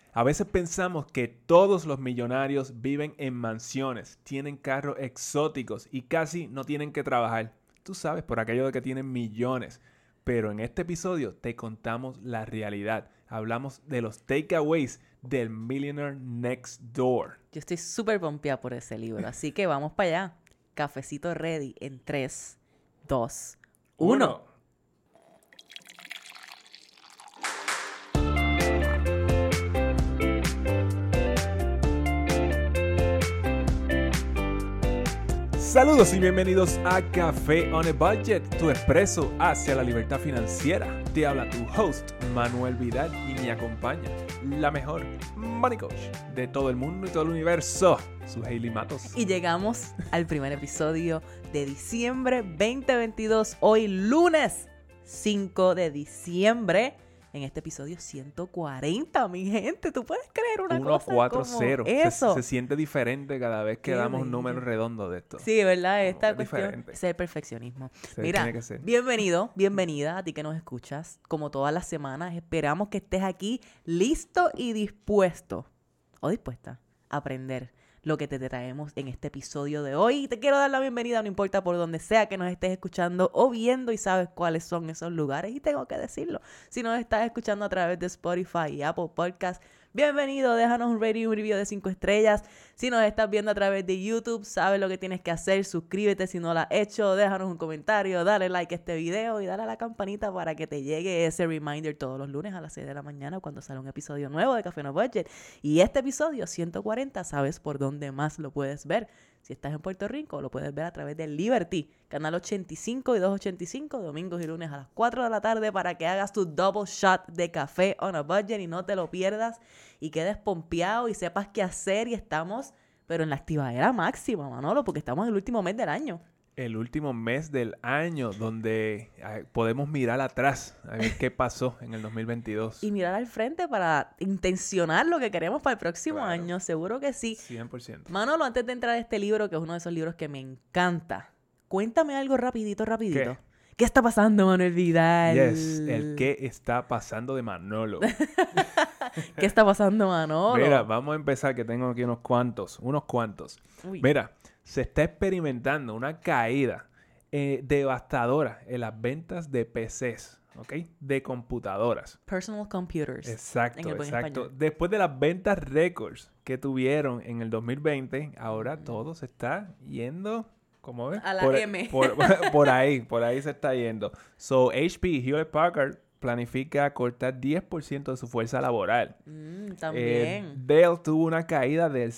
A veces pensamos que todos los millonarios viven en mansiones, tienen carros exóticos y casi no tienen que trabajar. Tú sabes, por aquello de que tienen millones. Pero en este episodio te contamos la realidad. Hablamos de los takeaways del Millionaire Next Door. Yo estoy súper pompeada por ese libro, así que vamos para allá. Cafecito ready en 3, 2, 1. Saludos y bienvenidos a Café on a Budget, tu expreso hacia la libertad financiera. Te habla tu host, Manuel Vidal, y me acompaña la mejor money coach de todo el mundo y todo el universo, su Hailey Matos. Y llegamos al primer episodio de diciembre 2022, hoy lunes 5 de diciembre. En este episodio 140, mi gente. ¿Tú puedes creer una cosa como 140. eso? Se siente diferente cada vez que damos un número redondo de esto. Sí, ¿verdad? Esta es cuestión diferente. es el perfeccionismo. Sí, Mira, tiene que ser. bienvenido, bienvenida a ti que nos escuchas. Como todas las semanas, esperamos que estés aquí listo y dispuesto o dispuesta a aprender lo que te traemos en este episodio de hoy. Y te quiero dar la bienvenida, no importa por donde sea que nos estés escuchando o viendo, y sabes cuáles son esos lugares, y tengo que decirlo. Si nos estás escuchando a través de Spotify y Apple Podcast, bienvenido, déjanos un rating y un review de 5 estrellas. Si nos estás viendo a través de YouTube, sabes lo que tienes que hacer, suscríbete si no lo has hecho, déjanos un comentario, dale like a este video y dale a la campanita para que te llegue ese reminder todos los lunes a las 6 de la mañana cuando sale un episodio nuevo de Café No Budget. Y este episodio 140, sabes por dónde más lo puedes ver. Si estás en Puerto Rico, lo puedes ver a través de Liberty, canal 85 y 285, domingos y lunes a las 4 de la tarde, para que hagas tu double shot de Café on a Budget y no te lo pierdas y quedes pompeado y sepas qué hacer. Y estamos, pero en la activadera máxima, Manolo, porque estamos en el último mes del año. El último mes del año donde podemos mirar atrás a ver qué pasó en el 2022. Y mirar al frente para intencionar lo que queremos para el próximo Claro. año. Seguro que sí. 100%. Manolo, antes de entrar a este libro, que es uno de esos libros que me encanta, cuéntame algo rapidito. ¿Qué está pasando, Manuel Vidal? Yes, el qué está pasando de Manolo. ¿Qué está pasando, Manolo? Mira, vamos a empezar, que tengo aquí unos cuantos. Uy. Mira, se está experimentando una caída devastadora en las ventas de PCs, ¿ok? De computadoras. Personal computers. En Exacto, el buen exacto. español. Después de las ventas récords que tuvieron en el 2020, ahora todo se está yendo, ¿cómo ves? A la M. Por ahí se está yendo. So, HP, Hewlett Packard, planifica cortar 10% de su fuerza laboral. También. Dell tuvo una caída del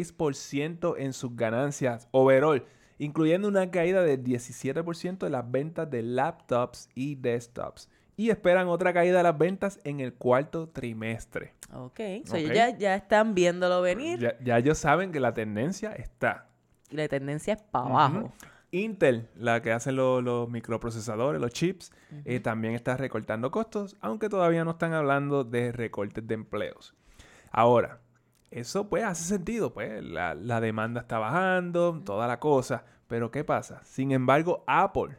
6% en sus ganancias overall, incluyendo una caída del 17% de las ventas de laptops y desktops. Y esperan otra caída de las ventas en el cuarto trimestre. Ok. So, Ok. ya están viéndolo venir. Ya ellos saben que la tendencia está. Y la tendencia es para abajo. Ujú. Intel, la que hace los microprocesadores, los chips, también está recortando costos, aunque todavía no están hablando de recortes de empleos. Ahora, eso pues hace sentido, pues la demanda está bajando, toda la cosa, pero ¿qué pasa? Sin embargo, Apple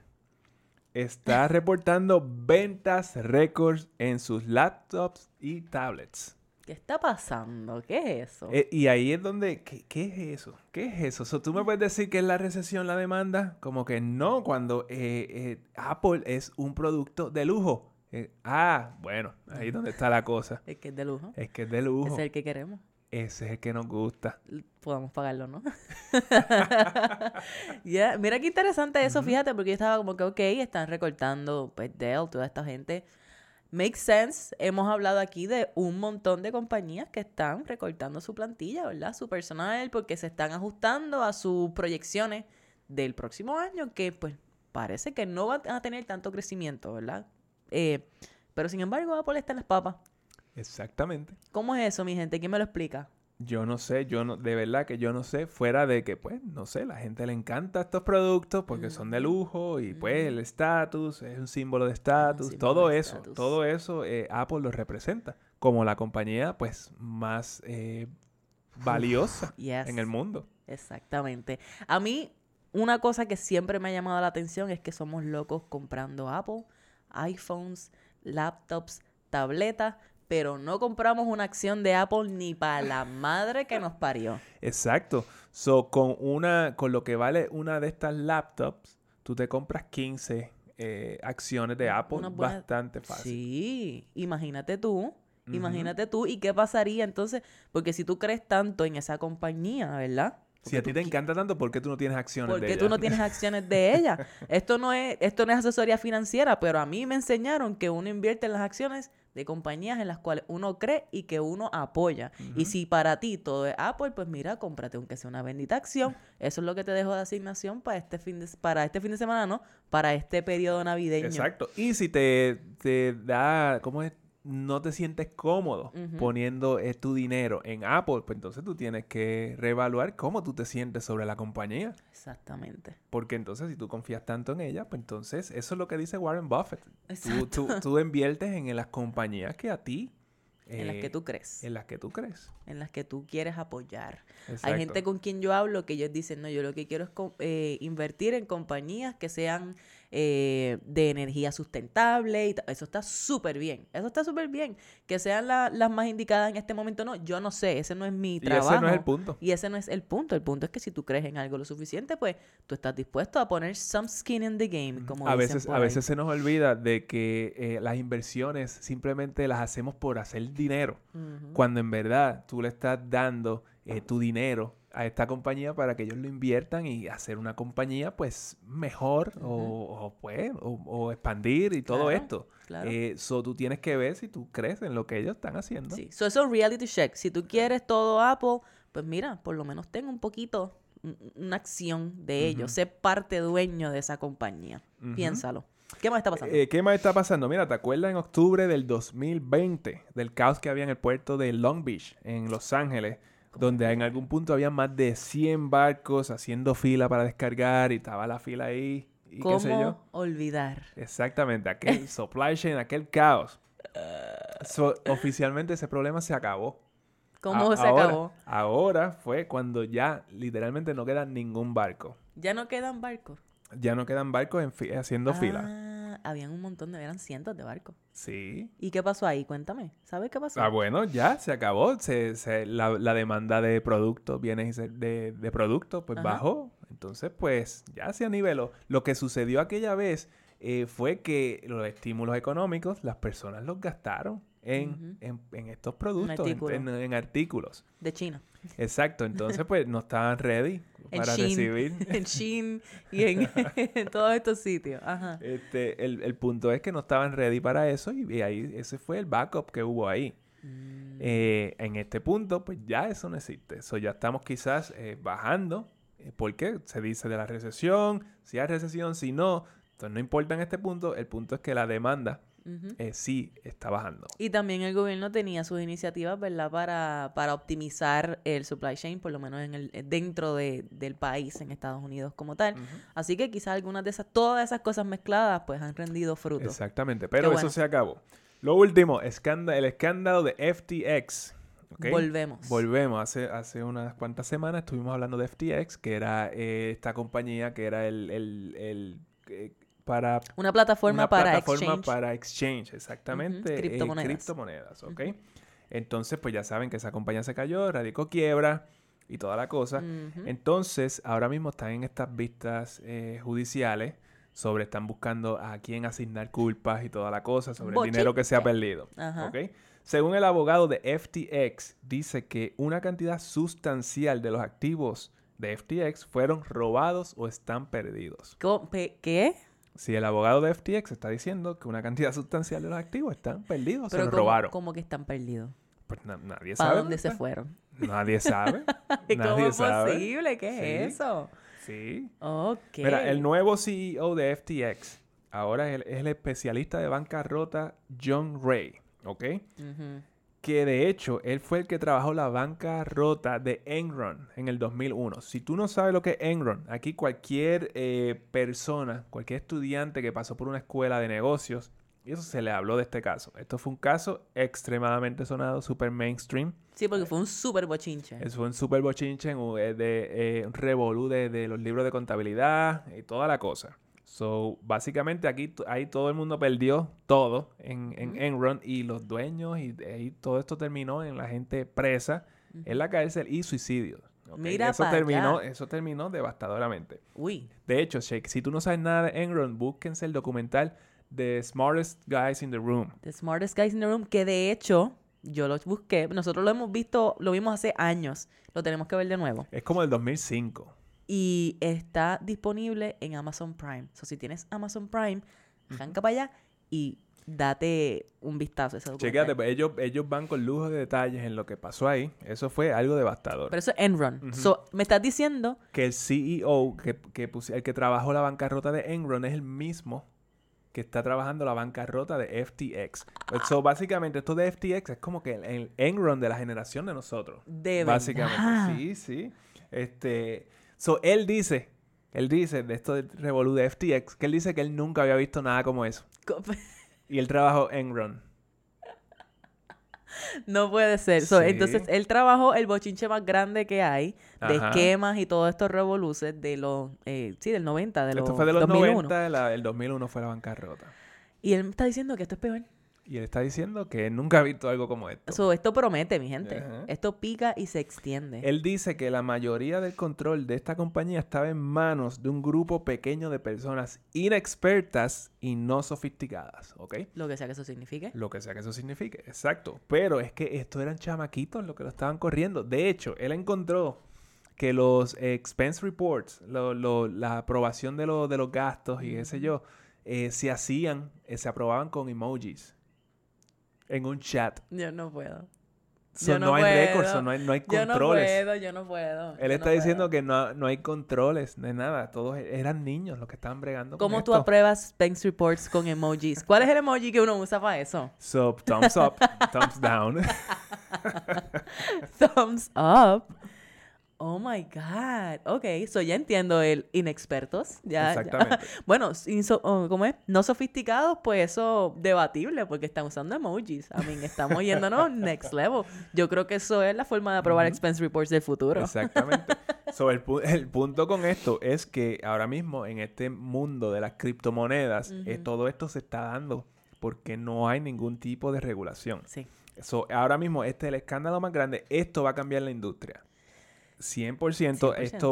está reportando ventas récords en sus laptops y tablets. ¿Qué está pasando? ¿Qué es eso? Y ahí es donde, ¿qué es eso? ¿Qué es eso? So, ¿tú me puedes decir que es la recesión la demanda? Como que no, cuando Apple es un producto de lujo. Bueno, ahí es donde está la cosa. Es que es de lujo. Es que es de lujo. Ese es el que queremos. Ese es el que nos gusta. Podamos pagarlo, ¿no? Yeah. Mira qué interesante eso, fíjate, porque yo estaba como que, ok, están recortando, pues, Dell, toda esta gente. Makes sense. Hemos hablado aquí de un montón de compañías que están recortando su plantilla, ¿verdad? Su personal, porque se están ajustando a sus proyecciones del próximo año, que, pues, parece que no van a tener tanto crecimiento, ¿verdad? Pero, sin embargo, Apple está en las papas. Exactamente. ¿Cómo es eso, mi gente? ¿Quién me lo explica? Yo no sé, de verdad que yo no sé, fuera de que, pues, no sé, la gente le encanta estos productos porque son de lujo y, pues, el estatus es un símbolo de estatus, símbolo todo de eso, estatus. todo eso Apple lo representa como la compañía, pues, más valiosa Yes. en el mundo. Exactamente. A mí, una cosa que siempre me ha llamado la atención es que somos locos comprando Apple, iPhones, laptops, tabletas, pero no compramos una acción de Apple ni para la madre que nos parió. Exacto. So, con lo que vale una de estas laptops, tú te compras 15 acciones de Apple bastante fácil. Sí, imagínate tú. Imagínate tú. ¿Y qué pasaría entonces? Porque si tú crees tanto en esa compañía, ¿verdad? Si a ti te encanta tanto, ¿por qué tú no tienes acciones de ella? ¿Por qué tú no tienes acciones de ella? Esto no es asesoría financiera, pero a mí me enseñaron que uno invierte en las acciones de compañías en las cuales uno cree y que uno apoya. Y si para ti todo es Apple, pues mira, cómprate aunque sea una bendita acción. Eso es lo que te dejo de asignación para este fin de semana, ¿no? Para este periodo navideño. Exacto. Y si te da, ¿cómo es? No te sientes cómodo poniendo tu dinero en Apple, pues entonces tú tienes que reevaluar cómo tú te sientes sobre la compañía. Exactamente. Porque entonces si tú confías tanto en ella, pues entonces eso es lo que dice Warren Buffett. Exacto. Tú inviertes en las compañías que a ti... en las que tú crees. En las que tú crees. En las que tú quieres apoyar. Exacto. Hay gente con quien yo hablo que ellos dicen, no, yo lo que quiero es invertir en compañías que sean de energía sustentable. Eso está súper bien. Eso está súper bien. Que sean las más indicadas en este momento. No, yo no sé. Ese no es mi trabajo. Y ese no es el punto. Y ese no es el punto. El punto es que si tú crees en algo lo suficiente, pues tú estás dispuesto a poner some skin in the game, como dicen por a ahí. veces se nos olvida de que las inversiones simplemente las hacemos por hacer dinero. Cuando en verdad tú le estás dando tu dinero a esta compañía para que ellos lo inviertan y hacer una compañía pues mejor o expandir y todo esto. Claro. So tú tienes que ver si tú crees en lo que ellos están haciendo. Sí, so eso es reality check. Si tú quieres todo Apple, pues mira, por lo menos ten un poquito, una acción de ellos. Sé parte dueño de esa compañía. Piénsalo. ¿Qué más está pasando? ¿Qué más está pasando? Mira, ¿te acuerdas en octubre del 2020 del caos que había en el puerto de Long Beach, en Los Ángeles? Donde en algún punto había más de 100 barcos haciendo fila para descargar y estaba la fila ahí y ¿Cómo qué sé yo. olvidar? Exactamente, aquel supply chain, aquel caos. Oficialmente ese problema se acabó. ¿Cómo se acabó? Ahora fue cuando ya literalmente no queda ningún barco. ¿Ya no quedan barcos? Ya no quedan barcos haciendo fila. Habían un montón eran cientos de barcos. Sí. ¿Y qué pasó ahí? Cuéntame. ¿Sabes qué pasó? Bueno, ya se acabó. La demanda de productos, bienes de productos, pues bajó. Entonces, pues ya se aniveló. Lo que sucedió aquella vez fue que los estímulos económicos, las personas los gastaron en estos productos, en artículos. De China. Exacto. Entonces, pues no estaban ready para recibir. En Shein y en todos estos sitios. Ajá. El punto es que no estaban ready para eso y ahí ese fue el backup que hubo ahí. En este punto, pues ya eso no existe. Eso ya estamos quizás bajando. Porque se dice de la recesión, si hay recesión, si no. Entonces no importa en este punto. El punto es que la demanda sí está bajando. Y también el gobierno tenía sus iniciativas, ¿verdad? Para optimizar el supply chain, por lo menos dentro del país, en Estados Unidos como tal. Así que quizás todas esas cosas mezcladas, pues han rendido frutos. Exactamente, pero eso se acabó. Lo último, el escándalo de FTX. ¿Okay? Volvemos. Hace unas cuantas semanas estuvimos hablando de FTX, que era esta compañía que era una plataforma para exchange, exactamente. Criptomonedas, ¿ok? Entonces, pues ya saben que esa compañía se cayó, radicó quiebra y toda la cosa. Entonces, ahora mismo están en estas vistas judiciales están buscando a quién asignar culpas y toda la cosa sobre el dinero que se ha perdido, ¿ok? Según el abogado de FTX, dice que una cantidad sustancial de los activos de FTX fueron robados o están perdidos. ¿Qué? Sí, el abogado de FTX está diciendo que una cantidad sustancial de los activos están perdidos o se los robaron. ¿Cómo que están perdidos? Pues nadie sabe. ¿Para dónde se fueron? Nadie sabe. ¿Cómo es posible? ¿Qué es eso? Sí. Ok. Mira, el nuevo CEO de FTX ahora es el especialista de bancarrota John Ray, ¿ok? Que de hecho, él fue el que trabajó la bancarrota de Enron en el 2001. Si tú no sabes lo que es Enron, aquí cualquier persona, cualquier estudiante que pasó por una escuela de negocios, y eso se le habló de este caso. Esto fue un caso extremadamente sonado, super mainstream. Sí, porque fue un súper bochinche. Eso fue un súper bochinche, un revolú de los libros de contabilidad y toda la cosa. So, básicamente aquí ahí todo el mundo perdió todo en Enron y los dueños y ahí todo esto terminó en la gente presa en la cárcel y suicidios. ¿Okay? Mira para allá. Eso terminó devastadoramente. Uy. De hecho, Shake, si tú no sabes nada de Enron, búsquense el documental The Smartest Guys in the Room. The Smartest Guys in the Room, que de hecho yo lo busqué. Nosotros lo hemos visto, lo vimos hace años. Lo tenemos que ver de nuevo. Es como el 2005. Y está disponible en Amazon Prime. So, si tienes Amazon Prime, arranca para allá y date un vistazo a ese documental. Chécate, pues ellos van con lujo de detalles en lo que pasó ahí. Eso fue algo devastador. Pero eso es Enron. So, me estás diciendo que el CEO, el que trabajó la bancarrota de Enron, es el mismo que está trabajando la bancarrota de FTX. So, básicamente, esto de FTX es como que el Enron de la generación de nosotros. de Básicamente, verdad. sí. So, él dice de esto del revolú de FTX, que él dice que él nunca había visto nada como eso. Y él trabajó en Enron. No puede ser. So, Sí. entonces, él trabajó el bochinche más grande que hay de Ajá. esquemas y todos estos revoluces de los... del 90, de los Esto fue de los 2001. 90, el 2001 fue la bancarrota. Y él me está diciendo que esto es peor. Y él está diciendo que nunca ha visto algo como esto. So, esto promete, mi gente. Ajá. Esto pica y se extiende. Él dice que la mayoría del control de esta compañía estaba en manos de un grupo pequeño de personas inexpertas y no sofisticadas, ¿ok? Lo que sea que eso signifique. Lo que sea que eso signifique, exacto. Pero es que estos eran chamaquitos los que lo estaban corriendo. De hecho, él encontró que los expense reports, la aprobación de los gastos y qué sé yo, se aprobaban con emojis en un chat. Yo no puedo. So, Yo no no hay puedo. récords, no hay controles. Yo no puedo. Él está diciendo que no hay controles, no hay nada. Todos eran niños los que estaban bregando con ¿Cómo tú esto. apruebas Spenx Reports con emojis? ¿Cuál es el emoji que uno usa para eso? So, thumbs up, thumbs down. Thumbs up. Oh my God. Ok, so ya entiendo el inexpertos. Ya. Exactamente. Bueno, ¿cómo es? No sofisticados, pues eso debatible porque están usando emojis. I mean, estamos yéndonos next level. Yo creo que eso es la forma de aprobar expense reports del futuro. Exactamente. So, el punto con esto es que ahora mismo en este mundo de las criptomonedas, todo esto se está dando porque no hay ningún tipo de regulación. Sí. So, ahora mismo este es el escándalo más grande. Esto va a cambiar la industria. 100%.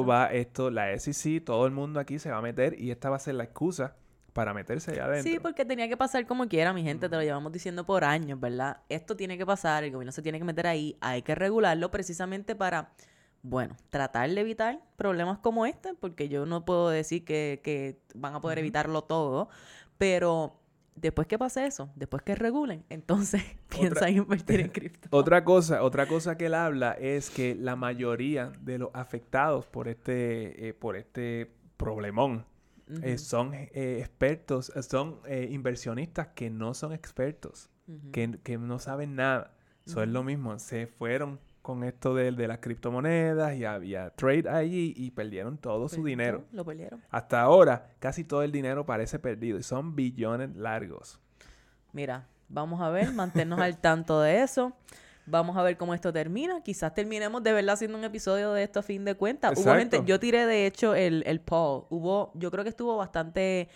La SEC, todo el mundo aquí se va a meter y esta va a ser la excusa para meterse allá adentro. Sí, porque tenía que pasar como quiera, mi gente, te lo llevamos diciendo por años, ¿verdad? Esto tiene que pasar, el gobierno se tiene que meter ahí, hay que regularlo precisamente para, bueno, tratar de evitar problemas como este, porque yo no puedo decir que van a poder evitarlo todo, pero después que pase eso, después que regulen, entonces piensa en invertir en cripto. Otra cosa que él habla es que la mayoría de los afectados por este problemón son expertos, son inversionistas que no son expertos, que no saben nada. Eso es lo mismo, se fueron con esto de las criptomonedas y había trade allí y perdieron todo su dinero. Lo perdieron. Hasta ahora, casi todo el dinero parece perdido y son billones largos. Mira, vamos a ver, mantenernos al tanto de eso. Vamos a ver cómo esto termina. Quizás terminemos de verdad haciendo un episodio de esto a fin de cuentas. Exacto. Hubo gente, yo tiré de hecho el poll. Yo creo que estuvo bastante...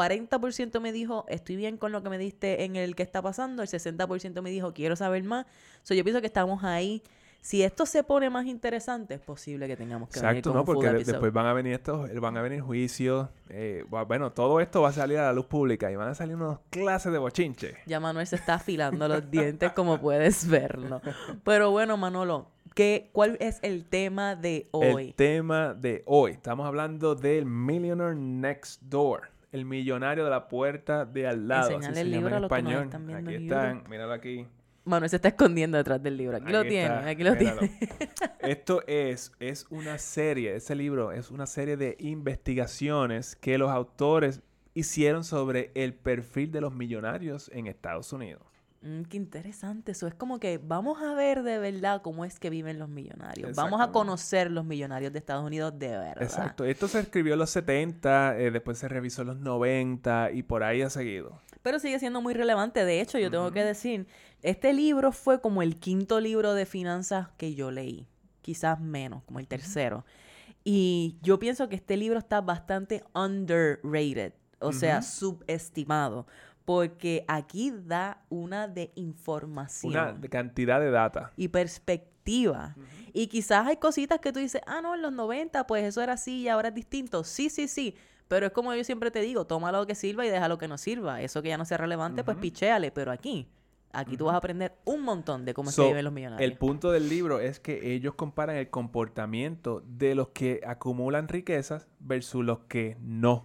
40% me dijo, estoy bien con lo que me diste en el que está pasando. El 60% me dijo, quiero saber más. Yo pienso que estamos ahí. Si esto se pone más interesante, es posible que tengamos que venir Exacto, con ¿no? un full Porque episode. después van a venir juicios. Bueno, todo esto va a salir a la luz pública y van a salir unas clases de bochinche. Ya Manuel se está afilando los dientes, como puedes verlo. Pero bueno, Manolo, ¿cuál es el tema de hoy? El tema de hoy. Estamos hablando del Millionaire Next Door. El millonario de la puerta de al lado. Enseñale así el se llama libro en a los que nos español. están viendo Aquí en están, YouTube. míralo aquí. Manuel se está escondiendo detrás del libro. Aquí lo tiene, está, aquí lo míralo. tiene. Esto es una serie, ese libro es una serie de investigaciones que los autores hicieron sobre el perfil de los millonarios en Estados Unidos. Qué interesante eso. Es como que vamos a ver de verdad cómo es que viven los millonarios. Vamos a Exactamente. conocer los millonarios de Estados Unidos de verdad. Exacto. Esto se escribió en los 70, después se revisó en los 90 y por ahí ha seguido. Pero sigue siendo muy relevante. De hecho, yo tengo que decir, este libro fue como el quinto libro de finanzas que yo leí. Quizás menos, como el tercero. Y yo pienso que este libro está bastante underrated. O sea, subestimado. Porque aquí da una de información. Una cantidad de data. Y perspectiva. Y quizás hay cositas que tú dices, no, en los 90 pues eso era así y ahora es distinto. Sí, sí, sí. Pero es como yo siempre te digo, toma lo que sirva y deja lo que no sirva. Eso que ya no sea relevante, pues pichéale. Pero aquí tú vas a aprender un montón de cómo se viven los millonarios. El punto del libro es que ellos comparan el comportamiento de los que acumulan riquezas versus los que no.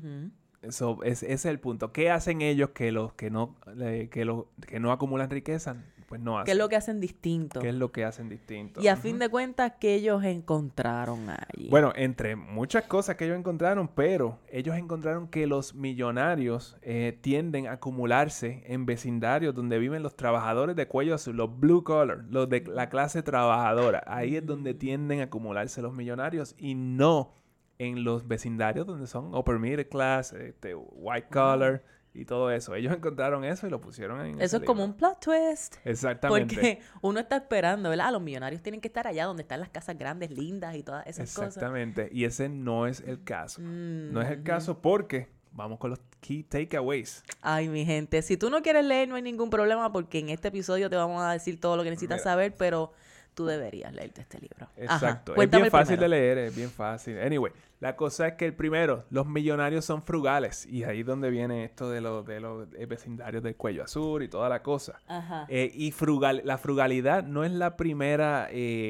Ese es el punto. ¿Qué hacen ellos que los que no acumulan riqueza, pues no hacen? ¿Qué es lo que hacen distinto? ¿Qué es lo que hacen distinto? Y a fin de cuentas, ¿qué ellos encontraron allí? Bueno, entre muchas cosas que ellos encontraron, pero ellos encontraron que los millonarios tienden a acumularse en vecindarios donde viven los trabajadores de cuello azul, los blue collar, los de la clase trabajadora. Ahí es donde tienden a acumularse los millonarios y no en los vecindarios donde son upper middle class, white collar y todo eso. Ellos encontraron eso y lo pusieron en eso es como un plot twist. Exactamente. Porque uno está esperando, ¿verdad? Los millonarios tienen que estar allá donde están las casas grandes, lindas y todas esas cosas. Exactamente. Y ese no es el caso. No es el caso porque vamos con los key takeaways. Ay, mi gente. Si tú no quieres leer, no hay ningún problema porque en este episodio te vamos a decir todo lo que necesitas saber, pero tú deberías leerte este libro. Exacto. Es bien fácil de leer, es bien fácil. Anyway, la cosa es que el primero, los millonarios son frugales. Y ahí es donde viene esto de los vecindarios del cuello azul y toda la cosa. Y la frugalidad no es la primera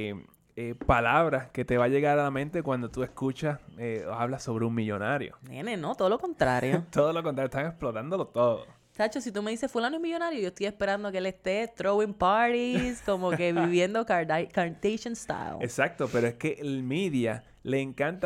palabra que te va a llegar a la mente cuando tú escuchas o hablas sobre un millonario. Nene, no, todo lo contrario. Todo lo contrario, están explotándolo todo. Tacho, si tú me dices fulano es millonario, yo estoy esperando que él esté throwing parties, como que viviendo Kardashian style. Exacto, pero es que el media le encanta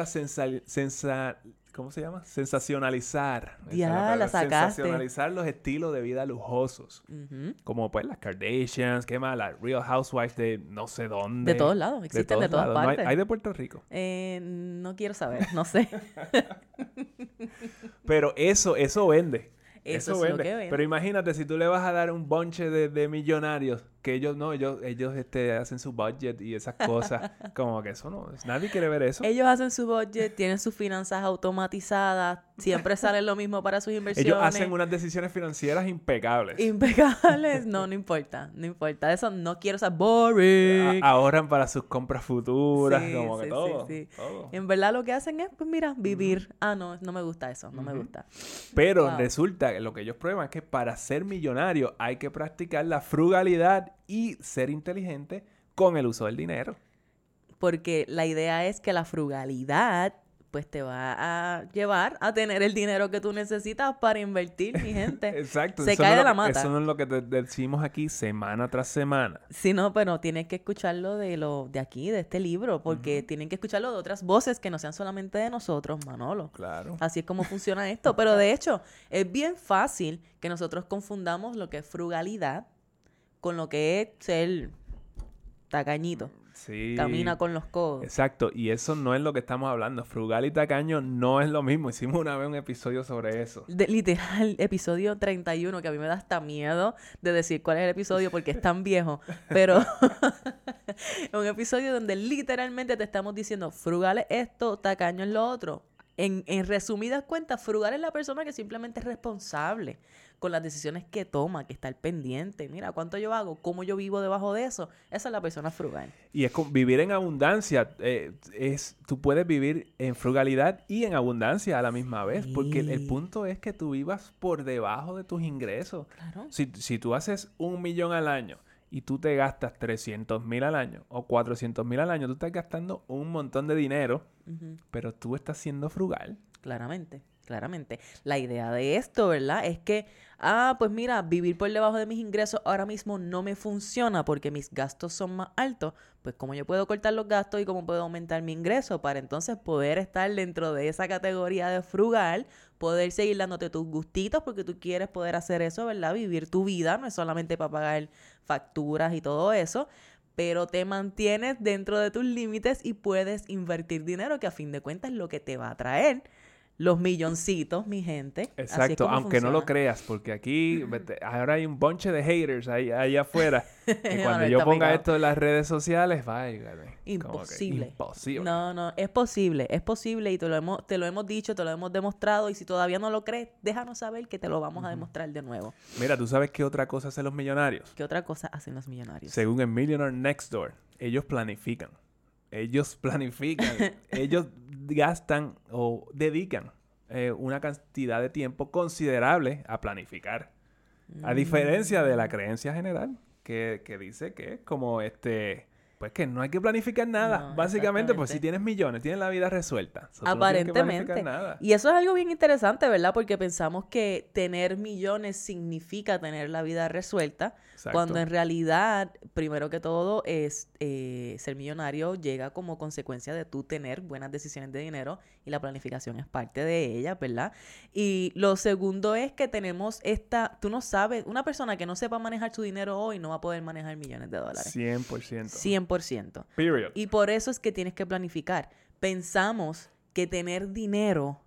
¿cómo se llama? Sensacionalizar. Ya, la sacaste. Sensacionalizar los estilos de vida lujosos. Como pues las Kardashians, ¿qué más? Las Real Housewives de no sé dónde. De todos lados, existen de todas partes. ¿No hay de Puerto Rico? No quiero saber, no sé. Pero eso vende. Eso es lo que vende. Pero imagínate si tú le vas a dar un bonche de millonarios que ellos hacen su budget y esas cosas. Como que eso no... Nadie quiere ver eso. Ellos hacen su budget, tienen sus finanzas automatizadas, siempre sale lo mismo para sus inversiones. Ellos hacen unas decisiones financieras impecables. Impecables. No importa. No importa. Eso no quiero ser boring. Ahorran para sus compras futuras, todo. Todo. En verdad lo que hacen es, pues mira, vivir. No me gusta eso. No me gusta. Pero resulta que lo que ellos prueban es que para ser millonario hay que practicar la frugalidad y ser inteligente con el uso del dinero. Porque la idea es que la frugalidad pues te va a llevar a tener el dinero que tú necesitas para invertir, mi gente. Exacto. Se cae de la mata. Eso no es lo que te decimos aquí semana tras semana. Sí, no, pero tienes que escucharlo de aquí, de este libro, porque tienen que escucharlo de otras voces que no sean solamente de nosotros, Manolo. Claro. Así es como funciona esto. Pero de hecho, es bien fácil que nosotros confundamos lo que es frugalidad con lo que es ser tacañito. Sí. Camina con los codos. Exacto. Y eso no es lo que estamos hablando. Frugal y tacaño no es lo mismo. Hicimos una vez un episodio sobre eso. Literal, episodio 31, que a mí me da hasta miedo de decir cuál es el episodio porque es tan viejo. Pero es un episodio donde literalmente te estamos diciendo frugal es esto, tacaño es lo otro. En resumidas cuentas, frugal es la persona que simplemente es responsable con las decisiones que toma, que está al pendiente. Mira, ¿cuánto yo hago? ¿Cómo yo vivo debajo de eso? Esa es la persona frugal. Y es vivir en abundancia. Tú puedes vivir en frugalidad y en abundancia a la misma vez. Sí. Porque el punto es que tú vivas por debajo de tus ingresos. Claro. Si tú haces 1 millón al año y tú te gastas 300,000 al año o 400,000 al año, tú estás gastando un montón de dinero, pero tú estás siendo frugal. Claramente. La idea de esto, ¿verdad? Es que, pues mira, vivir por debajo de mis ingresos ahora mismo no me funciona porque mis gastos son más altos. Pues cómo yo puedo cortar los gastos y cómo puedo aumentar mi ingreso para entonces poder estar dentro de esa categoría de frugal, poder seguir dándote tus gustitos porque tú quieres poder hacer eso, ¿verdad? Vivir tu vida, no es solamente para pagar facturas y todo eso, pero te mantienes dentro de tus límites y puedes invertir dinero que a fin de cuentas es lo que te va a traer los milloncitos, mi gente. Así es Exacto, como aunque no lo funciona. creas, porque aquí ahora hay un bonche de haters ahí, allá afuera. Que cuando Manuel yo está ponga picado. esto en las redes sociales, váyale. Como que Imposible. imposible. No, es posible y te lo hemos dicho, te lo hemos demostrado y si todavía no lo crees, déjanos saber que te lo vamos a demostrar de nuevo. Mira, ¿tú sabes qué otra cosa hacen los millonarios? ¿Qué otra cosa hacen los millonarios? Según el Millionaire Next Door, ellos planifican. Ellos gastan o dedican una cantidad de tiempo considerable a planificar. A diferencia de la creencia general, que dice que como pues que no hay que planificar nada. No, Básicamente, pues si exactamente. tienes millones, tienes la vida resuelta. So, tú no tienes que Aparentemente. planificar nada. Y eso es algo bien interesante, ¿verdad? Porque pensamos que tener millones significa tener la vida resuelta, Exacto. cuando en realidad, primero que todo, es ser millonario llega como consecuencia de tú tener buenas decisiones de dinero y la planificación es parte de ellas, ¿verdad? Y lo segundo es que tenemos tú no sabes, una persona que no sepa manejar su dinero hoy no va a poder manejar millones de dólares. 100%. 100%. Period. Y por eso es que tienes que planificar. Pensamos que tener dinero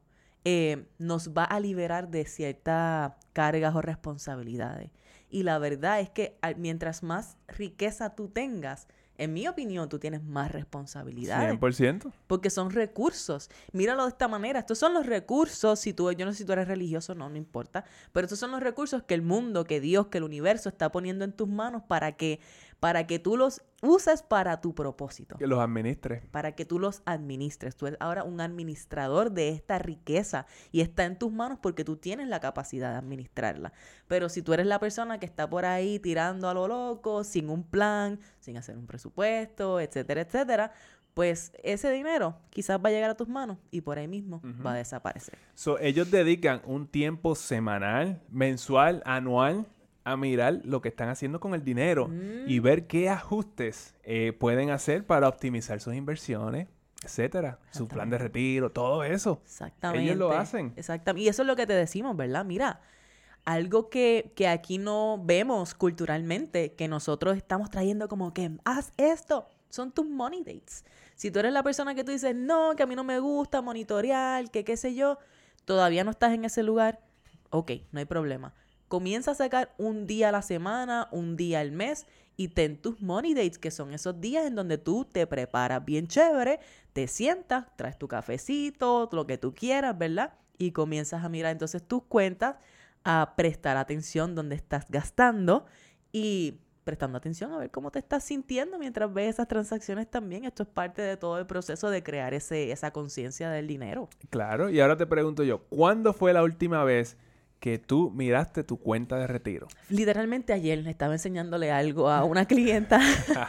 nos va a liberar de ciertas cargas o responsabilidades. Y la verdad es que mientras más riqueza tú tengas, en mi opinión, tú tienes más responsabilidades. 100%. Porque son recursos. Míralo de esta manera. Estos son los recursos. Yo no sé si tú eres religioso, no importa. Pero estos son los recursos que el mundo, que Dios, que el universo está poniendo en tus manos para que tú los uses para tu propósito. Que los administre. Para que tú los administres. Tú eres ahora un administrador de esta riqueza y está en tus manos porque tú tienes la capacidad de administrarla. Pero si tú eres la persona que está por ahí tirando a lo loco, sin un plan, sin hacer un presupuesto, etcétera, etcétera, pues ese dinero quizás va a llegar a tus manos y por ahí mismo va a desaparecer. So, ellos dedican un tiempo semanal, mensual, anual a mirar lo que están haciendo con el dinero y ver qué ajustes pueden hacer para optimizar sus inversiones, etcétera. Su plan de retiro, todo eso. Exactamente. Ellos lo hacen. Exactamente. Y eso es lo que te decimos, ¿verdad? Mira, algo que aquí no vemos culturalmente, que nosotros estamos trayendo como que haz esto, son tus money dates. Si tú eres la persona que tú dices, no, que a mí no me gusta monitorear, que qué sé yo, todavía no estás en ese lugar, ok, no hay problema. Comienza a sacar un día a la semana, un día al mes y ten tus money dates, que son esos días en donde tú te preparas bien chévere, te sientas, traes tu cafecito, lo que tú quieras, ¿verdad? Y comienzas a mirar entonces tus cuentas, a prestar atención donde estás gastando y prestando atención a ver cómo te estás sintiendo mientras ves esas transacciones también. Esto es parte de todo el proceso de crear esa conciencia del dinero. Claro, y ahora te pregunto yo, ¿cuándo fue la última vez que tú miraste tu cuenta de retiro? Literalmente ayer estaba enseñándole algo a una clienta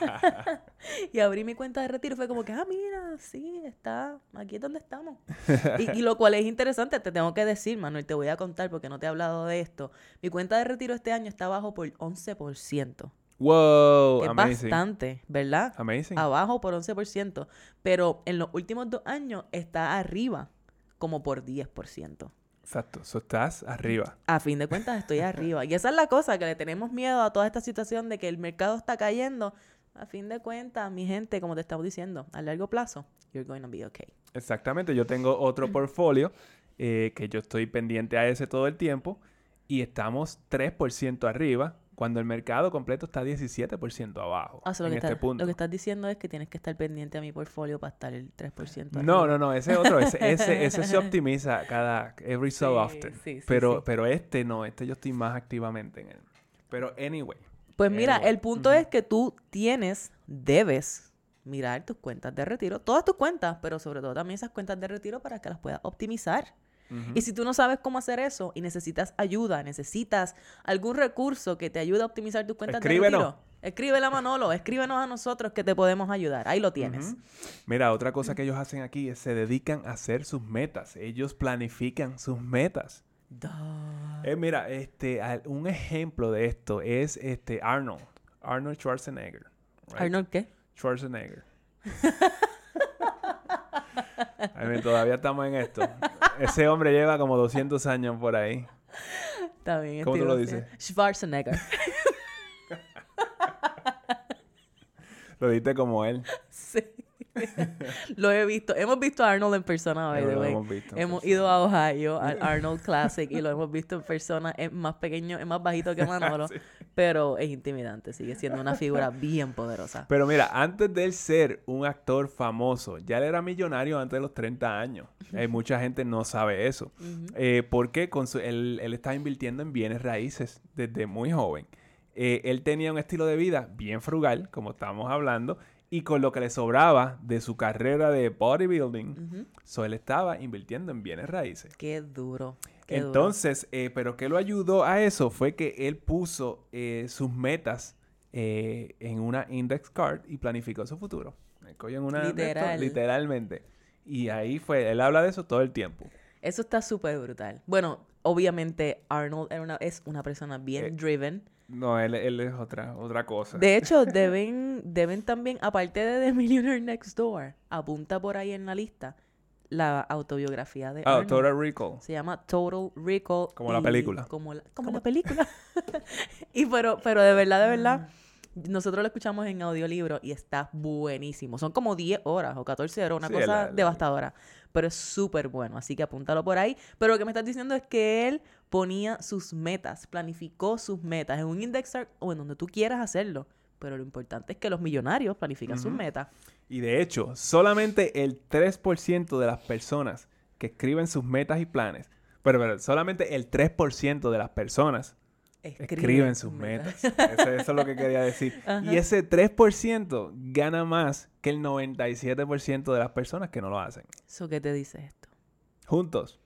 y abrí mi cuenta de retiro. Fue como que, mira, sí, aquí es donde estamos. Y lo cual es interesante, te tengo que decir, Manuel, te voy a contar porque no te he hablado de esto. Mi cuenta de retiro este año está abajo por 11%. Wow, Que es amazing. bastante, ¿verdad? Amazing. Abajo por 11%. Pero en los últimos 2 años está arriba como por 10%. Exacto, so estás arriba. A fin de cuentas estoy arriba. Y esa es la cosa, que le tenemos miedo a toda esta situación de que el mercado está cayendo. A fin de cuentas, mi gente, como te estamos diciendo, a largo plazo, you're going to be okay. Exactamente, yo tengo otro portfolio que yo estoy pendiente a ese todo el tiempo y estamos 3% arriba cuando el mercado completo está 17% abajo O sea, en este punto. lo que estás diciendo es que tienes que estar pendiente a mi portfolio para estar el 3% arriba. No, ese otro, ese se optimiza every so often. Sí, pero sí. este no, yo estoy más activamente en él. Pero anyway. Pues mira, Anyway. el punto es que tú debes mirar tus cuentas de retiro, todas tus cuentas, pero sobre todo también esas cuentas de retiro para que las puedas optimizar. Y si tú no sabes cómo hacer eso y necesitas ayuda, necesitas algún recurso que te ayude a optimizar tus cuentas de retiro, escríbele a Manolo, escríbenos a nosotros que te podemos ayudar. Ahí lo tienes. Mira, otra cosa que ellos hacen aquí es se dedican a hacer sus metas. Ellos planifican sus metas. Mira, un ejemplo de esto es Arnold Schwarzenegger. Right? ¿Arnold qué? Schwarzenegger. Todavía estamos en esto. Ese hombre lleva como 200 años por ahí. Está bien. ¿Cómo tú lo dices? Schwarzenegger. Lo diste como él. Sí. Lo he visto. Hemos visto a Arnold en persona, by the way. Hemos ido a Ohio, al Arnold Classic, y lo hemos visto en persona. Es más pequeño, es más bajito que Manolo, sí. Pero es intimidante. Sigue siendo una figura bien poderosa. Pero mira, antes de él ser un actor famoso, ya él era millonario antes de los 30 años. Mucha gente no sabe eso. Porque él estaba invirtiendo en bienes raíces desde muy joven. Él tenía un estilo de vida bien frugal, como estábamos hablando, y con lo que le sobraba de su carrera de bodybuilding, él estaba invirtiendo en bienes raíces. Qué duro. Entonces, pero ¿qué lo ayudó a eso? Fue que él puso sus metas en una index card y planificó su futuro. En una literalmente. Y ahí fue, él habla de eso todo el tiempo. Eso está súper brutal. Bueno, obviamente Arnold es una persona bien driven. No, él es otra cosa. De hecho, deben también, aparte de The Millionaire Next Door, apunta por ahí en la lista la autobiografía de Arnold. Total Recall. Se llama Total Recall. Como la película. Como la película. pero de verdad, nosotros lo escuchamos en audiolibro y está buenísimo. Son como 10 horas o 14 horas, una cosa devastadora. Pero es súper bueno, así que apúntalo por ahí. Pero lo que me estás diciendo es que él ponía sus metas, planificó sus metas en un index card o en donde tú quieras hacerlo. Pero lo importante es que los millonarios planifican sus metas. Y de hecho, solamente el 3% de las personas que escriben sus metas y planes, pero solamente el 3% de las personas escriben sus metas. Eso es lo que quería decir. Y ese 3% gana más que el 97% de las personas que no lo hacen. ¿Eso qué te dice esto? Juntos.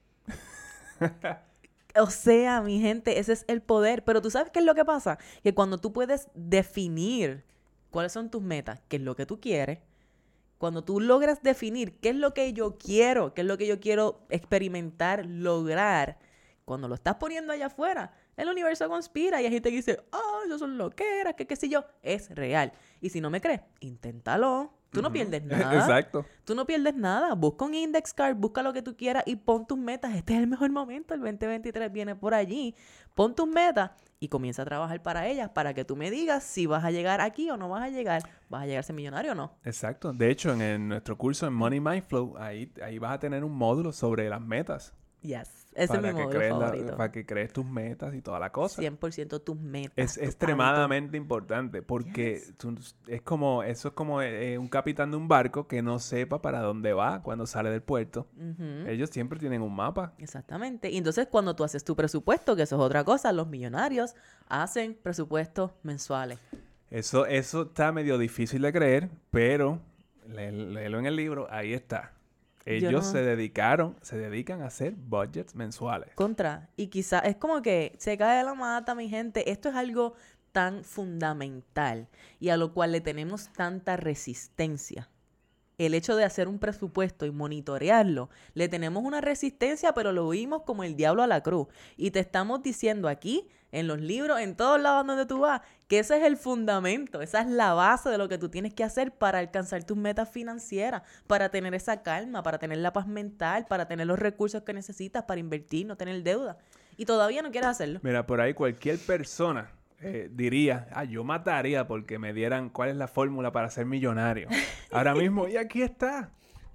O sea, mi gente, ese es el poder. Pero ¿tú sabes qué es lo que pasa? Que cuando tú puedes definir cuáles son tus metas, qué es lo que tú quieres, cuando tú logras definir qué es lo que yo quiero, qué es lo que yo quiero experimentar, lograr, cuando lo estás poniendo allá afuera, el universo conspira y hay gente que dice, eso son loqueras, que qué sé yo. Es real. Y si no me crees, inténtalo. Tú no pierdes nada. Exacto. Tú no pierdes nada. Busca un index card, busca lo que tú quieras y pon tus metas. Este es el mejor momento. El 2023 viene por allí. Pon tus metas y comienza a trabajar para ellas, para que tú me digas si vas a llegar aquí o no vas a llegar. ¿Vas a llegar a ser millonario o no? Exacto. De hecho, en nuestro curso en Money Mind Flow, ahí vas a tener un módulo sobre las metas. Yes. Ese es mi módulo favorito. Para que crees tus metas y toda la cosa. 100% tus metas. Es extremadamente importante porque eso es como un capitán de un barco que no sepa para dónde va cuando sale del puerto. Ellos siempre tienen un mapa. Exactamente. Y entonces cuando tú haces tu presupuesto, que eso es otra cosa, los millonarios hacen presupuestos mensuales. Eso está medio difícil de creer, pero léelo en el libro, ahí está. Ellos se dedican a hacer budgets mensuales. Y quizás es como que se cae de la mata, mi gente. Esto es algo tan fundamental y a lo cual le tenemos tanta resistencia. El hecho de hacer un presupuesto y monitorearlo, le tenemos una resistencia, pero lo oímos como el diablo a la cruz. Y te estamos diciendo aquí, en los libros, en todos lados donde tú vas, que ese es el fundamento, esa es la base de lo que tú tienes que hacer para alcanzar tus metas financieras, para tener esa calma, para tener la paz mental, para tener los recursos que necesitas para invertir, no tener deuda. Y todavía no quieres hacerlo. Mira, por ahí cualquier persona diría, yo mataría porque me dieran cuál es la fórmula para ser millonario. Ahora mismo, y aquí está.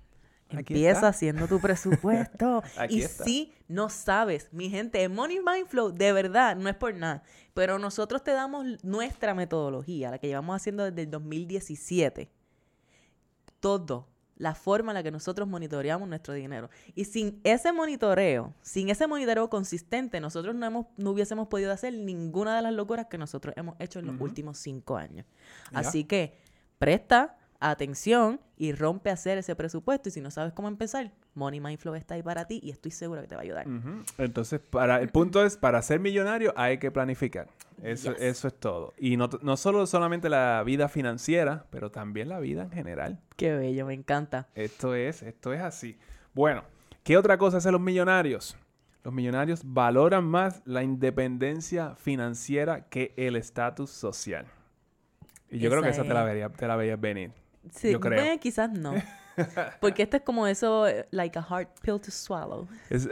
Empieza haciendo tu presupuesto. Y está. Si no sabes, mi gente, en Money Mind Flow, de verdad, no es por nada, pero nosotros te damos nuestra metodología, la que llevamos haciendo desde el 2017. Todo. La forma en la que nosotros monitoreamos nuestro dinero. Y sin ese monitoreo consistente, nosotros no hubiésemos podido hacer ninguna de las locuras que nosotros hemos hecho en los últimos 5 años. Así que presta atención y rompe a hacer ese presupuesto. Y si no sabes cómo empezar, Money Mind Flow está ahí para ti y estoy segura que te va a ayudar. Entonces, el punto es, para ser millonario hay que planificar. Eso es todo. Y no solamente la vida financiera, pero también la vida en general. Qué bello, me encanta. Esto es así. Bueno, ¿qué otra cosa hacen los millonarios? Los millonarios valoran más la independencia financiera que el estatus social. Y yo creo que esa te la veías venir. Sí, yo creo. Bueno, quizás no. Porque esto es como eso, like a hard pill to swallow.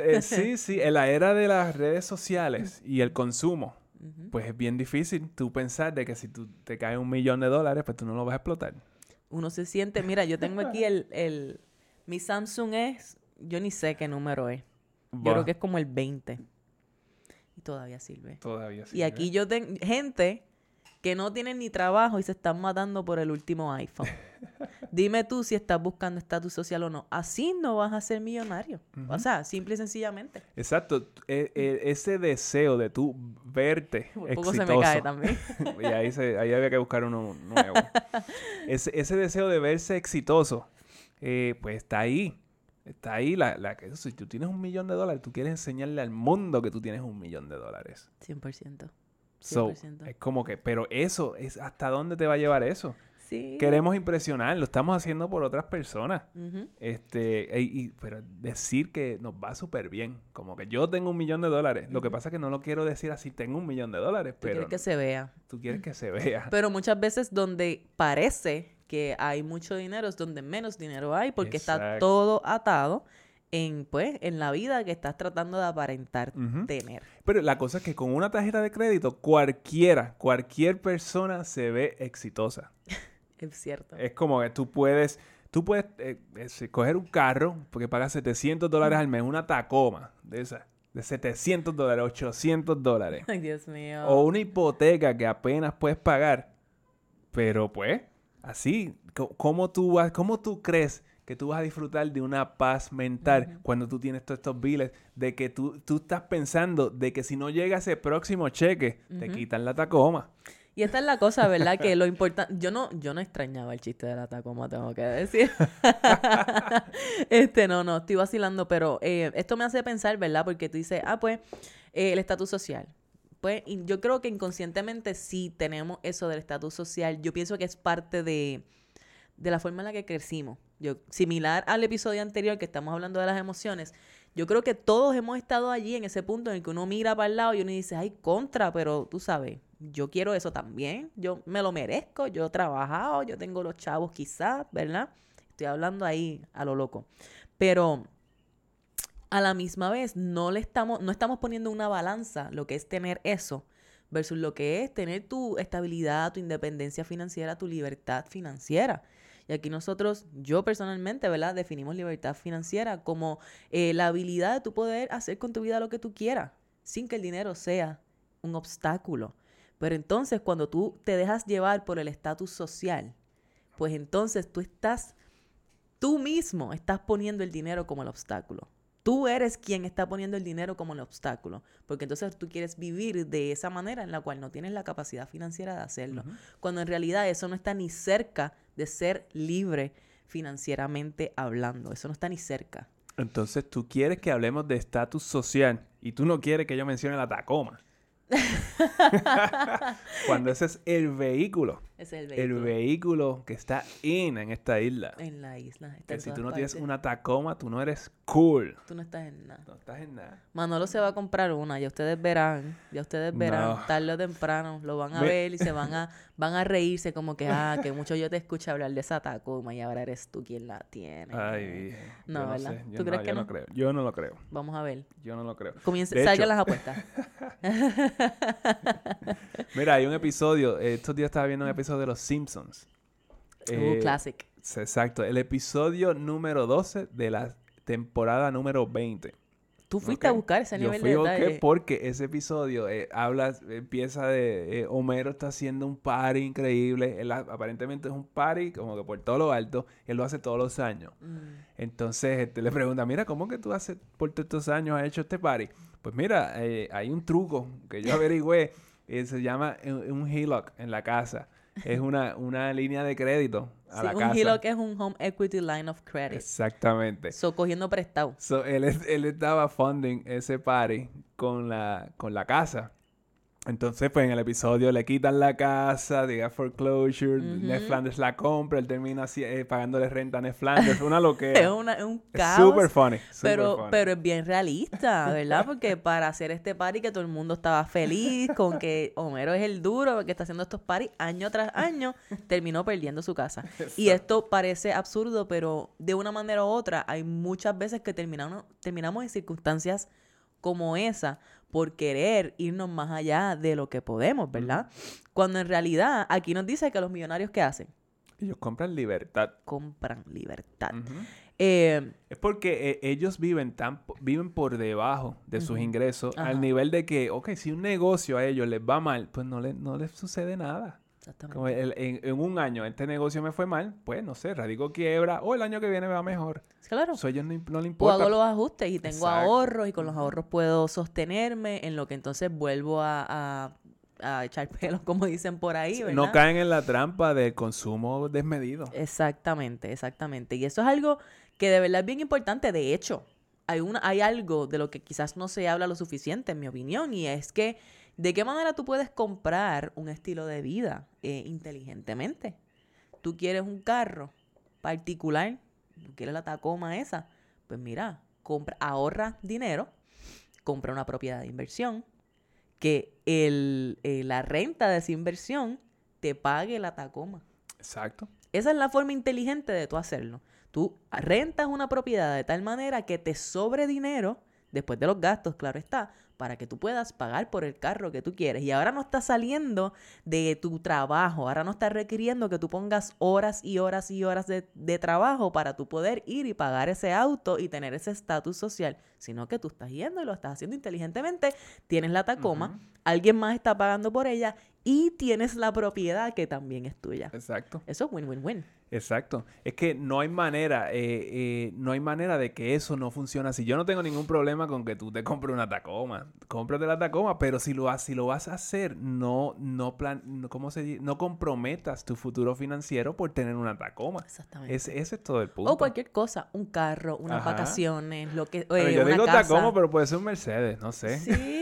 Sí. En la era de las redes sociales y el consumo, pues es bien difícil tú pensar de que si tú te cae $1 millón, pues tú no lo vas a explotar. Uno se siente, mira, yo tengo aquí mi Samsung yo ni sé qué número es. Yo creo que es como el 20. Y todavía sirve. Todavía sirve. Y aquí yo tengo gente que no tienen ni trabajo y se están matando por el último iPhone. Dime tú si estás buscando estatus social o no. Así no vas a ser millonario. Ujú. O sea, simple y sencillamente. Exacto. Ese deseo de tú verte Por exitoso. poco se me cae también. Y ahí había que buscar uno nuevo. Ese deseo de verse exitoso, pues está ahí. Está ahí. Si tú tienes $1,000,000, tú quieres enseñarle al mundo que tú tienes $1,000,000. 100%. So, 100%. es como que, pero eso, ¿hasta dónde te va a llevar eso? Sí. Queremos impresionar, lo estamos haciendo por otras personas. Ujú. Pero decir que nos va súper bien. Como que yo tengo $1,000,000. Lo que Ujú. pasa es que no lo quiero decir así, tengo $1,000,000, Tú pero quieres que se vea. tú quieres que se vea. Pero muchas veces donde parece que hay mucho dinero es donde menos dinero hay porque está Exacto. todo atado en la vida que estás tratando de aparentar Ujú. tener. Pero la cosa es que con una tarjeta de crédito, cualquier persona se ve exitosa. Es cierto. Es como que tú puedes coger un carro porque pagas $700 al mes, una Tacoma de esas, de $700, $800. Ay, Dios mío. O una hipoteca que apenas puedes pagar. Pero pues, así, ¿cómo tú crees que tú vas a disfrutar de una paz mental Ujú. cuando tú tienes todos estos biles? De que tú estás pensando de que si no llega ese próximo cheque, te Ujú. quitan la Tacoma. Y esta es la cosa, ¿verdad? Que lo importante... Yo no extrañaba el chiste de la Tacoma, tengo que decir. No, estoy vacilando, pero esto me hace pensar, ¿verdad? Porque tú dices, pues, el estatus social. Pues, y yo creo que inconscientemente sí tenemos eso del estatus social. Yo pienso que es parte de la forma en la que crecimos. Similar al episodio anterior que estamos hablando de las emociones, yo creo que todos hemos estado allí en ese punto en el que uno mira para el lado y uno dice, ay, contra, pero tú sabes, yo quiero eso también, yo me lo merezco, yo he trabajado, yo tengo los chavos quizás, ¿verdad? Estoy hablando ahí a lo loco. Pero a la misma vez no estamos poniendo una balanza lo que es tener eso versus lo que es tener tu estabilidad, tu independencia financiera, tu libertad financiera. Y aquí yo personalmente, ¿verdad? Definimos libertad financiera como la habilidad de tú poder hacer con tu vida lo que tú quieras, sin que el dinero sea un obstáculo. Pero entonces, cuando tú te dejas llevar por el estatus social, pues entonces tú mismo estás poniendo el dinero como el obstáculo. Tú eres quien está poniendo el dinero como el obstáculo, porque entonces tú quieres vivir de esa manera en la cual no tienes la capacidad financiera de hacerlo, Ujú. cuando en realidad eso no está ni cerca de ser libre financieramente hablando. Eso no está ni cerca. Entonces tú quieres que hablemos de estatus social y tú no quieres que yo mencione la Tacoma. Cuando ese es el vehículo. Ese es el El vehículo. vehículo que está en esta isla. En la isla. Está Que en si todas tú no tienes partes. una Tacoma, tú no eres cool. Tú no estás en nada. No estás en nada. Manolo se va a comprar una, ya ustedes verán, No. tarde o temprano, lo van a Me- ver y se van a reírse como que mucho yo te escuché hablar de esa Tacoma y ahora eres tú quien la tiene. Ay, virgen. No, Yo ¿verdad? sé. ¿Tú crees que yo no? creo. Yo no lo creo. Vamos a ver. Yo no lo creo. Salgan De hecho, las apuestas. mira, hay un episodio. Estos días estaba viendo un episodio de Los Simpsons. Classic. Exacto. El episodio número 12 de la temporada número 20. Tú fuiste Ok. a buscar ese Yo nivel fui de a buscar detalle. porque ese episodio empieza de Homero está haciendo un party increíble. Aparentemente es un party como que por todo lo alto. Él lo hace todos los años. Entonces le pregunta, mira, ¿cómo que tú por todos estos años has hecho este party? Pues mira, hay un truco que yo averigüé. Se llama un HELOC en la casa. Es una línea de crédito a la un casa. HELOC es un Home Equity Line of Credit. Exactamente. Cogiendo prestado. So, él estaba funding ese party con la casa. Entonces, pues en el episodio le quitan la casa, diga foreclosure, Ned Flanders la compra, él termina así, pagándole renta a Ned Flanders. Una loquera. Es un Es caos. súper funny. Pero es bien realista, ¿verdad? Porque para hacer este party que todo el mundo estaba feliz con que Homero es el duro que está haciendo estos parties año tras año, terminó perdiendo su casa. Y esto parece absurdo, pero de una manera u otra hay muchas veces que terminamos en circunstancias como esa por querer irnos más allá de lo que podemos, ¿verdad? Cuando en realidad aquí nos dice que los millonarios ¿qué hacen? Ellos compran libertad. Compran libertad. Ujú. Eh, Es porque ellos viven por debajo de sus Ujú. ingresos Ajá. al nivel de que, ok, si un negocio a ellos les va mal, pues no les sucede nada. Como Exactamente. en un año este negocio me fue mal, pues no sé, radico quiebra o el año que viene me va mejor. Claro. Eso a ellos no les O hago importa. los ajustes y tengo Exacto. ahorros y con los Ujú. ahorros puedo sostenerme en lo que entonces vuelvo a echar pelos, como dicen por ahí, ¿verdad? No caen en la trampa del consumo desmedido. Exactamente, exactamente. Y eso es algo que de verdad es bien importante. De hecho, hay algo de lo que quizás no se habla lo suficiente, en mi opinión, y es que de qué manera tú puedes comprar un estilo de vida inteligentemente. Tú quieres un carro particular, tú quieres la Tacoma esa, pues mira, ahorra dinero, compra una propiedad de inversión, que la renta de esa inversión te pague la Tacoma. Exacto. Esa es la forma inteligente de tú hacerlo. Tú rentas una propiedad de tal manera que te sobre dinero, después de los gastos, claro está, para que tú puedas pagar por el carro que tú quieres. Y ahora no estás saliendo de tu trabajo, ahora no estás requiriendo que tú pongas horas y horas y horas de trabajo para tú poder ir y pagar ese auto y tener ese estatus social, sino que tú estás yendo y lo estás haciendo inteligentemente, tienes la Tacoma, Ujú. alguien más está pagando por ella y tienes la propiedad que también es tuya. Exacto. Eso es win-win-win. Exacto. Es que no hay manera de que eso no funcione así. Yo no tengo ningún problema con que tú te compres una Tacoma. Cómprate la Tacoma, pero si lo vas a hacer, ¿cómo se dice? No comprometas tu futuro financiero por tener una Tacoma. Exactamente. Ese es todo el punto. O cualquier cosa, un carro, unas Ajá. vacaciones, Bueno, yo una digo casa. Tacoma, pero puede ser un Mercedes, no sé.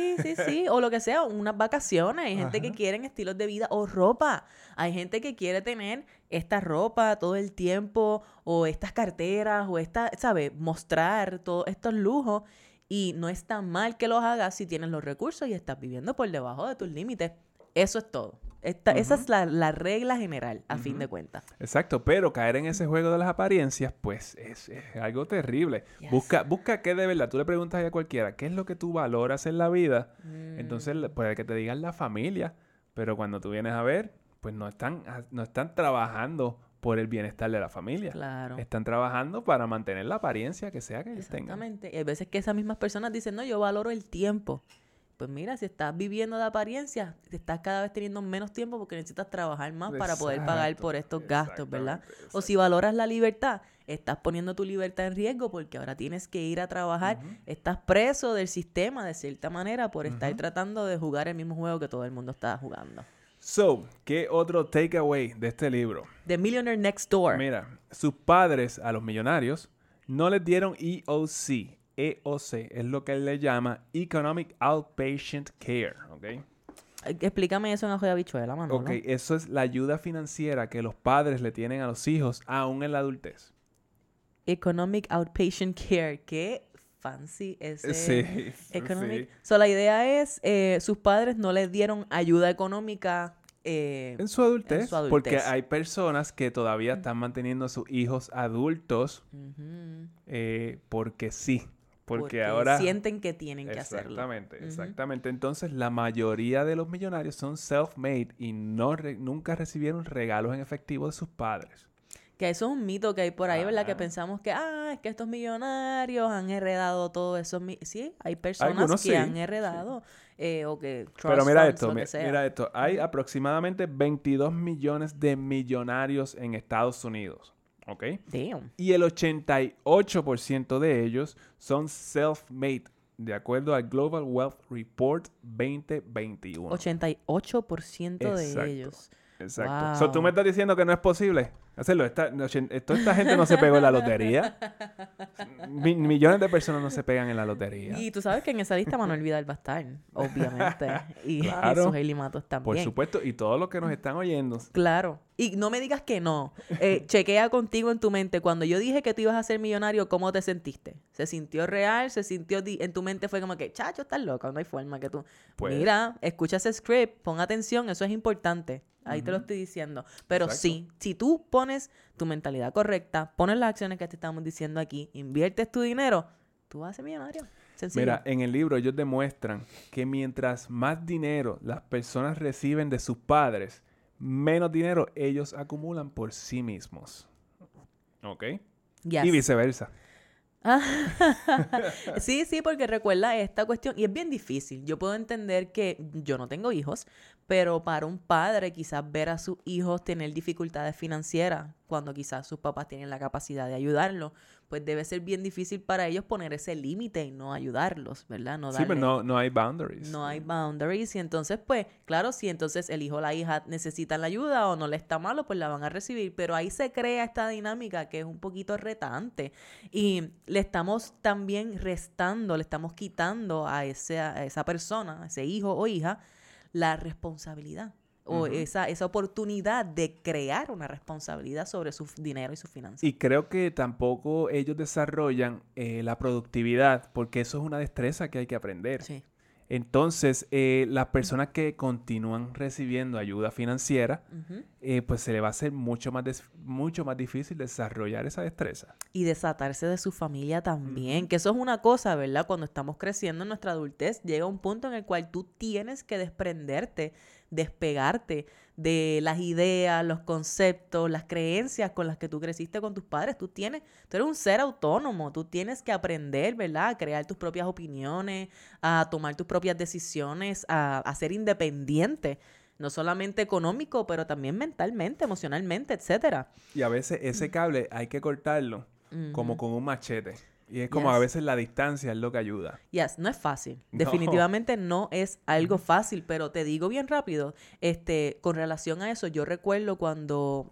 Sí, o lo que sea, unas vacaciones. Hay gente que Ajá. quiere estilos de vida o ropa. Hay gente que quiere tener esta ropa todo el tiempo o estas carteras o ¿sabes? Mostrar todos estos lujos y no es tan mal que los hagas si tienes los recursos y estás viviendo por debajo de tus límites. Eso es todo. Esa es la regla general, a fin de cuentas. Exacto, pero caer en ese juego de las apariencias, pues es algo terrible. Yes. Busca qué de verdad. Tú le preguntas a cualquiera, ¿qué es lo que tú valoras en la vida? Entonces puede que te digan la familia, pero cuando tú vienes a ver, pues no están trabajando por el bienestar de la familia. Claro. Están trabajando para mantener la apariencia que sea que ellos tengan. Exactamente. Y hay veces que esas mismas personas dicen, no, yo valoro el tiempo. Pues mira, si estás viviendo de apariencia, estás cada vez teniendo menos tiempo porque necesitas trabajar más para poder pagar por estos gastos, ¿verdad? O si valoras la libertad, estás poniendo tu libertad en riesgo porque ahora tienes que ir a trabajar, estás preso del sistema de cierta manera por estar tratando de jugar el mismo juego que todo el mundo está jugando. So, ¿qué otro takeaway de este libro? The Millionaire Next Door. Mira, sus padres a los millonarios no les dieron EOC. EOC es lo que él le llama Economic Outpatient Care, ¿ok? Explícame eso en Ajo de Habichuela, Manolo. Ok, eso es la ayuda financiera que los padres le tienen a los hijos aún en la adultez. Economic Outpatient Care. Qué fancy ese Sí, Economic. sí. So, la idea es, sus padres no les dieron ayuda económica En su adultez, adultez. porque hay personas que todavía están manteniendo a sus hijos adultos Ujú. porque sí. Porque Porque ahora... sienten que tienen que hacerlo. Exactamente, Ujú. exactamente. Entonces, la mayoría de los millonarios son self-made y nunca recibieron regalos en efectivo de sus padres. Que eso es un mito que hay por ahí, ¿verdad? Que Ajá. pensamos que, es que estos millonarios han heredado todo eso. Sí, hay personas Algunos que sí, han heredado o que trust Pero mira funds, esto, lo que sea. mira esto. Hay aproximadamente 22 millones de millonarios en Estados Unidos. ¿Ok? Damn. Y el 88% de ellos son self-made, de acuerdo al Global Wealth Report 2021. 88% de Exacto. ellos. Exacto. Wow. So, ¿tú me estás diciendo que no es posible hacerlo? Toda esta gente no se pegó en la lotería. Millones de personas no se pegan en la lotería. Y tú sabes que en esa lista Manuel Vidal va a estar, obviamente. Y Claro. Suheili Matos también. Por supuesto. Y todos los que nos están oyendo. Claro. Y no me digas que no. Chequea contigo en tu mente. Cuando yo dije que tú ibas a ser millonario, ¿cómo te sentiste? ¿Se sintió real? ¿Se sintió... en tu mente fue como que, chacho, estás loco, no hay forma que tú... Pues- Mira, escucha ese script, pon atención, eso es importante. Ahí te lo estoy diciendo. Pero Exacto. sí, si tú pones tu mentalidad correcta, pones las acciones que te estamos diciendo aquí, inviertes tu dinero, tú vas a ser millonario. Sencillo. Mira, en el libro ellos demuestran que mientras más dinero las personas reciben de sus padres, menos dinero ellos acumulan por sí mismos. ¿Ok? Yes. Y viceversa. Sí, porque recuerda esta cuestión, y es bien difícil. Yo puedo entender que yo no tengo hijos, pero para un padre quizás ver a sus hijos tener dificultades financieras cuando quizás sus papás tienen la capacidad de ayudarlos, pues debe ser bien difícil para ellos poner ese límite y no ayudarlos, ¿verdad? No Sí, pero darle... no hay boundaries. No hay boundaries y entonces pues, claro, si entonces el hijo o la hija necesitan la ayuda o no le está malo, pues la van a recibir, pero ahí se crea esta dinámica que es un poquito retante y le estamos también restando, le estamos quitando a esa persona, a ese hijo o hija, la responsabilidad o esa oportunidad de crear una responsabilidad sobre su dinero y sus finanzas. Y creo que tampoco ellos desarrollan la productividad, porque eso es una destreza que hay que aprender. Sí. Entonces, las personas que continúan recibiendo ayuda financiera, pues se le va a hacer mucho más difícil desarrollar esa destreza. Y desatarse de su familia también, que eso es una cosa, ¿verdad? Cuando estamos creciendo en nuestra adultez, llega un punto en el cual tú tienes que desprenderte, despegarte de las ideas, los conceptos, las creencias con las que tú creciste con tus padres. Tú eres un ser autónomo, tú tienes que aprender, ¿verdad? A crear tus propias opiniones, a tomar tus propias decisiones, a ser independiente. No solamente económico, pero también mentalmente, emocionalmente, etcétera. Y a veces ese cable hay que cortarlo como con un machete. Y es como Yes. a veces la distancia es lo que ayuda. Yes, no es fácil. No. Definitivamente no es algo fácil, pero te digo bien rápido, con relación a eso, yo recuerdo cuando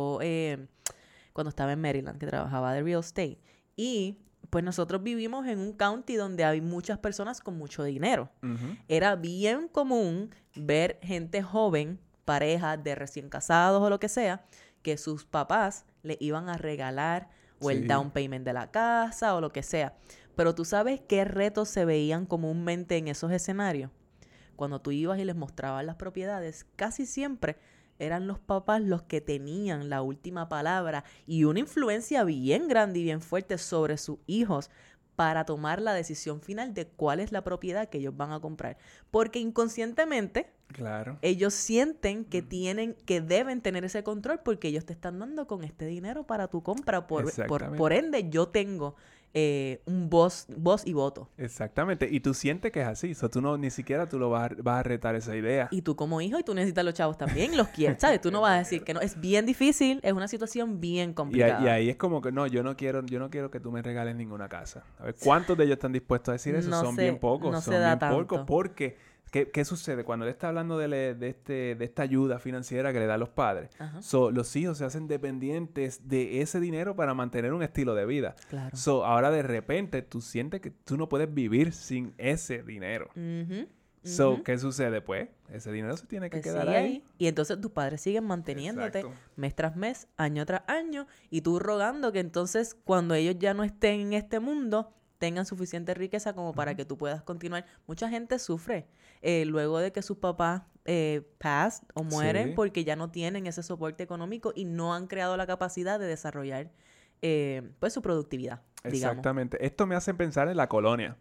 cuando estaba en Maryland, que trabajaba de real estate, y pues nosotros vivimos en un county donde hay muchas personas con mucho dinero. Era bien común ver gente joven, parejas de recién casados o lo que sea, que sus papás le iban a regalar o el down payment de la casa o lo que sea. Pero tú sabes qué retos se veían comúnmente en esos escenarios. Cuando tú ibas y les mostrabas las propiedades, casi siempre eran los papás los que tenían la última palabra y una influencia bien grande y bien fuerte sobre sus hijos para tomar la decisión final de cuál es la propiedad que ellos van a comprar. Porque inconscientemente, claro, ellos sienten que deben tener ese control porque ellos te están dando con este dinero para tu compra. Por ende, yo tengo un voz y voto. Exactamente. Y tú sientes que es así. O sea, ni siquiera tú lo vas a retar esa idea. Y tú como hijo, y tú necesitas los chavos también, los quieres, ¿sabes? Tú no vas a decir que no. Es bien difícil, es una situación bien complicada. Y ahí es como que no, yo no quiero que tú me regales ninguna casa. A ver, ¿cuántos de ellos están dispuestos a decir eso? Son bien pocos. Son bien pocos porque... ¿Qué sucede? Cuando él está hablando de esta ayuda financiera que le da a los padres, los hijos se hacen dependientes de ese dinero para mantener un estilo de vida. Claro. Ahora de repente tú sientes que tú no puedes vivir sin ese dinero. ¿Qué sucede? Pues ese dinero se tiene que quedar ahí. Y entonces tus padres siguen manteniéndote mes tras mes, año tras año, y tú rogando que entonces cuando ellos ya no estén en este mundo tengan suficiente riqueza como para que tú puedas continuar. Mucha gente sufre luego de que sus papás pasan o mueren porque ya no tienen ese soporte económico y no han creado la capacidad de desarrollar pues su productividad, digamos. Exactamente. Esto me hace pensar en la colonia.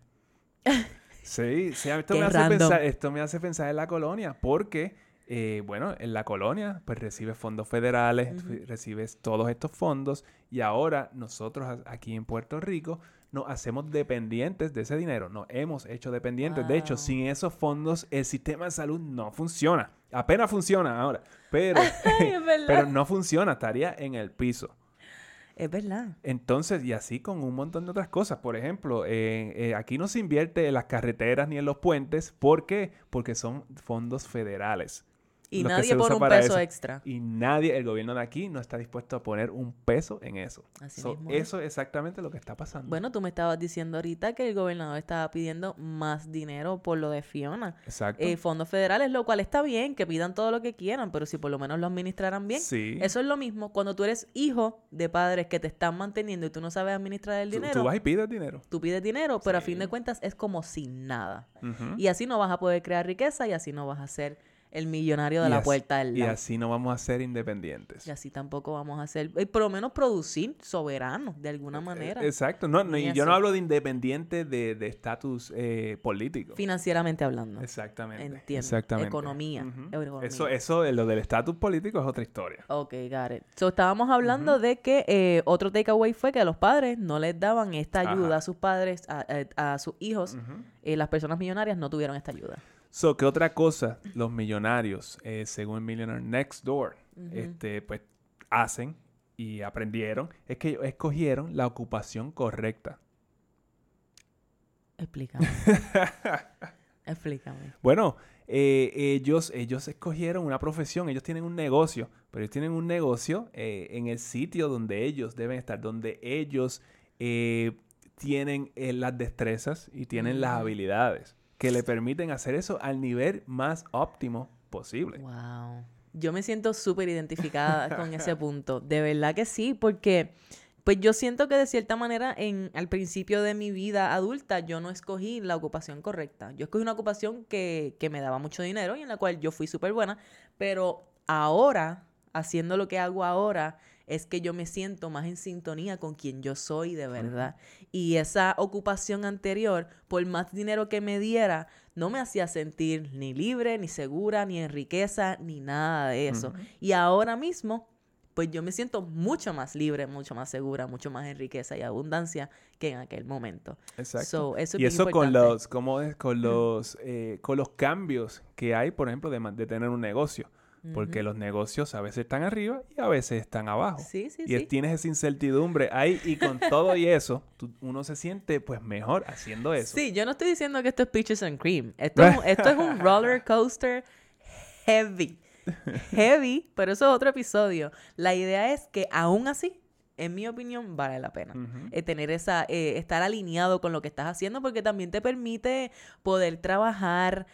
Sí, esto me hace pensar en la colonia porque, bueno, en la colonia pues recibes fondos federales, recibes todos estos fondos y ahora nosotros aquí en Puerto Rico nos hacemos dependientes de ese dinero. Nos hemos hecho dependientes. Wow. De hecho, sin esos fondos el sistema de salud no funciona. Apenas funciona ahora, pero no funciona, estaría en el piso. Es verdad. Entonces, y así con un montón de otras cosas. Por ejemplo, aquí no se invierte en las carreteras ni en los puentes. ¿Por qué? Porque son fondos federales. Y nadie pone un peso extra. Y el gobierno de aquí no está dispuesto a poner un peso en eso. Así mismo. Eso es exactamente lo que está pasando. Bueno, tú me estabas diciendo ahorita que el gobernador estaba pidiendo más dinero por lo de Fiona. Exacto. Fondos federales, lo cual está bien, que pidan todo lo que quieran, pero si por lo menos lo administraran bien. Sí. Eso es lo mismo. Cuando tú eres hijo de padres que te están manteniendo y tú no sabes administrar el dinero. Tú vas y pides dinero. Tú pides dinero, pero a fin de cuentas es como sin nada. Y así no vas a poder crear riqueza y así no vas a ser el millonario de la puerta del lado. Y así no vamos a ser independientes. Y así tampoco vamos a ser, por lo menos producir soberanos, de alguna manera. Exacto. Y yo no hablo de independiente de estatus político. Financieramente hablando. Exactamente. Entiendo. Exactamente. Economía. Eso, lo del estatus político es otra historia. Ok, got it. So, estábamos hablando de que otro takeaway fue que los padres no les daban esta ayuda a sus padres, a sus hijos. Las personas millonarias no tuvieron esta ayuda. So, ¿qué otra cosa los millonarios, según Millionaire Next Door, pues hacen y aprendieron? Es que ellos escogieron la ocupación correcta. Explícame. Explícame. Bueno, ellos escogieron una profesión, ellos tienen un negocio, pero ellos tienen un negocio en el sitio donde ellos deben estar, donde ellos tienen las destrezas y tienen las habilidades que le permiten hacer eso al nivel más óptimo posible. Wow. Yo me siento súper identificada con ese punto. De verdad que sí, porque pues yo siento que de cierta manera al principio de mi vida adulta yo no escogí la ocupación correcta. Yo escogí una ocupación que me daba mucho dinero y en la cual yo fui súper buena, pero ahora, haciendo lo que hago ahora, es que yo me siento más en sintonía con quien yo soy de verdad. Y esa ocupación anterior, por más dinero que me diera, no me hacía sentir ni libre, ni segura, ni en riqueza, ni nada de eso. Y ahora mismo, pues yo me siento mucho más libre, mucho más segura, mucho más en riqueza y abundancia que en aquel momento. Exacto. So, eso es y eso importante. con los cambios que hay, por ejemplo, de tener un negocio. Porque los negocios a veces están arriba y a veces están abajo. Sí, sí, y tienes esa incertidumbre ahí y con todo y eso, uno se siente pues mejor haciendo eso. Sí, yo no estoy diciendo que esto es peaches and cream. Esto es un roller coaster heavy. Heavy, pero eso es otro episodio. La idea es que aún así, en mi opinión, vale la pena tener estar alineado con lo que estás haciendo, porque también te permite poder trabajar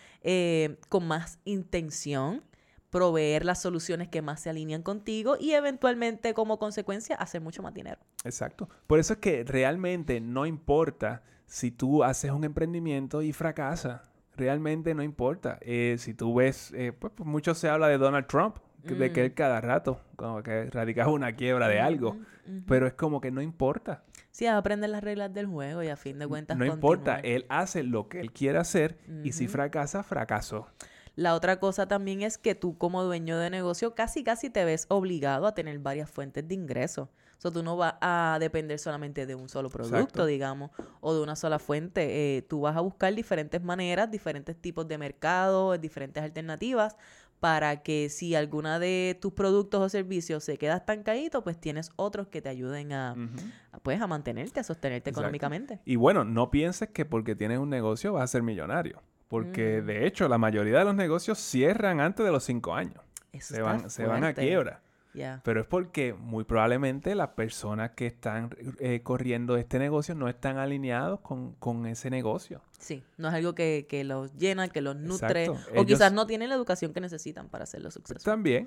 con más intención, proveer las soluciones que más se alinean contigo y eventualmente como consecuencia hacer mucho más dinero. Exacto. Por eso es que realmente no importa si tú haces un emprendimiento y fracasa. Realmente no importa. Si tú ves, pues mucho se habla de Donald Trump, de que él cada rato como que radicaba una quiebra de algo. Pero es como que no importa. Sí, aprende las reglas del juego y a fin de cuentas no importa. Él hace lo que él quiere hacer y si fracasa, fracasó. La otra cosa también es que tú como dueño de negocio casi te ves obligado a tener varias fuentes de ingresos. O sea, tú no vas a depender solamente de un solo producto, digamos, o de una sola fuente. Tú vas a buscar diferentes maneras, diferentes tipos de mercado, diferentes alternativas para que si alguna de tus productos o servicios se queda estancadito, pues tienes otros que te ayuden a mantenerte, a sostenerte económicamente. Y bueno, no pienses que porque tienes un negocio vas a ser millonario. Porque, de hecho, la mayoría de los negocios cierran antes de los 5 años. Se van a quiebra. Yeah. Pero es porque muy probablemente las personas que están corriendo este negocio no están alineados con ese negocio. Sí, no es algo que los llena, que los nutre. Exacto. O quizás no tienen la educación que necesitan para hacerlo successful. También.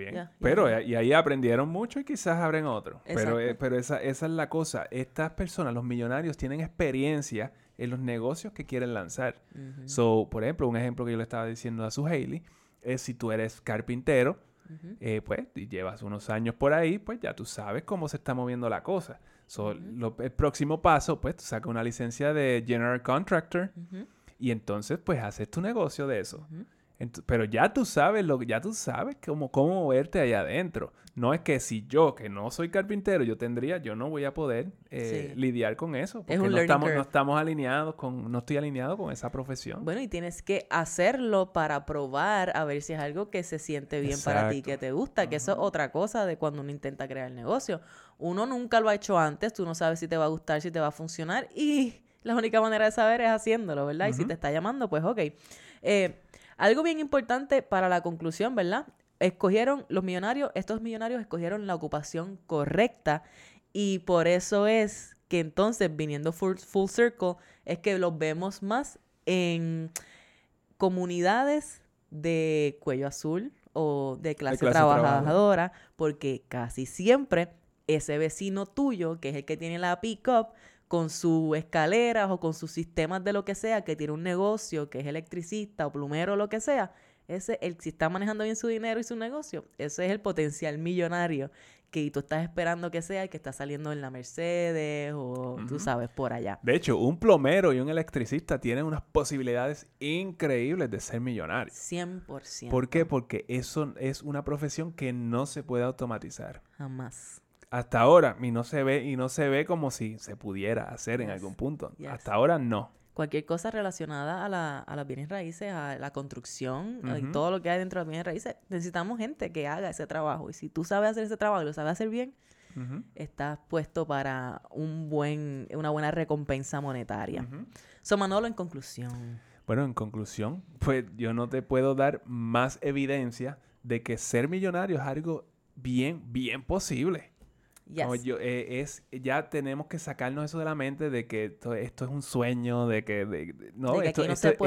Pero y ahí aprendieron mucho y quizás abren otro. Pero esa es la cosa. Estas personas, los millonarios, tienen experiencia en los negocios que quieren lanzar. So, por ejemplo, un ejemplo que yo le estaba diciendo a su Hailey es si tú eres carpintero, pues, y llevas unos años por ahí, pues ya tú sabes cómo se está moviendo la cosa. So, el próximo paso, pues, tú sacas una licencia de General Contractor y entonces, pues, haces tu negocio de eso. Pero ya tú sabes cómo moverte allá adentro. No es que si yo, que no soy carpintero, yo no voy a poder lidiar con eso. Porque no estoy alineado con esa profesión. Bueno, y tienes que hacerlo para probar a ver si es algo que se siente bien para ti, que te gusta. Que eso es otra cosa de cuando uno intenta crear el negocio. Uno nunca lo ha hecho antes, tú no sabes si te va a gustar, si te va a funcionar. Y la única manera de saber es haciéndolo, ¿verdad? Y si te está llamando, pues ok. Algo bien importante para la conclusión, ¿verdad? Estos millonarios escogieron la ocupación correcta y por eso es que entonces, viniendo full circle, es que los vemos más en comunidades de cuello azul o de clase trabajadora, porque casi siempre ese vecino tuyo, que es el que tiene la pick-up, con sus escaleras o con sus sistemas de lo que sea, que tiene un negocio, que es electricista o plumero o lo que sea, Si está manejando bien su dinero y su negocio, ese es el potencial millonario que tú estás esperando que sea el que está saliendo en la Mercedes o tú sabes, por allá. De hecho, un plomero y un electricista tienen unas posibilidades increíbles de ser millonarios. 100%. ¿Por qué? Porque eso es una profesión que no se puede automatizar. Jamás. Hasta ahora, y no se ve como si se pudiera hacer en algún punto. Yes. Hasta ahora no. Cualquier cosa relacionada a las bienes raíces, a la construcción, y todo lo que hay dentro de las bienes raíces, necesitamos gente que haga ese trabajo. Y si tú sabes hacer ese trabajo y lo sabes hacer bien, estás puesto para una buena recompensa monetaria. So, Manolo, en conclusión. Bueno, en conclusión, pues yo no te puedo dar más evidencia de que ser millonario es algo bien posible. Yes. Ya tenemos que sacarnos eso de la mente de que esto es un sueño, esto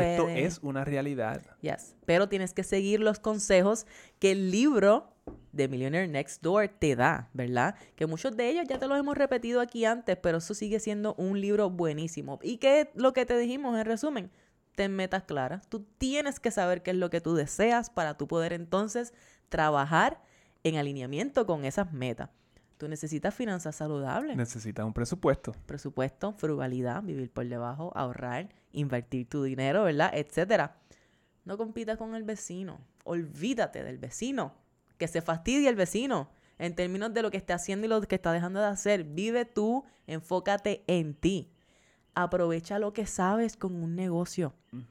es una realidad. Yes. Pero tienes que seguir los consejos que el libro de Millionaire Next Door te da, ¿verdad? Que muchos de ellos ya te los hemos repetido aquí antes, pero eso sigue siendo un libro buenísimo. Y que lo que te dijimos en resumen, ten metas claras. Tú tienes que saber qué es lo que tú deseas para tú poder entonces trabajar en alineamiento con esas metas. Tú necesitas finanzas saludables. Necesitas un presupuesto. Presupuesto, frugalidad, vivir por debajo, ahorrar, invertir tu dinero, ¿verdad? Etcétera. No compitas con el vecino. Olvídate del vecino. Que se fastidie el vecino. En términos de lo que está haciendo y lo que está dejando de hacer. Vive tú, enfócate en ti. Aprovecha lo que sabes con un negocio.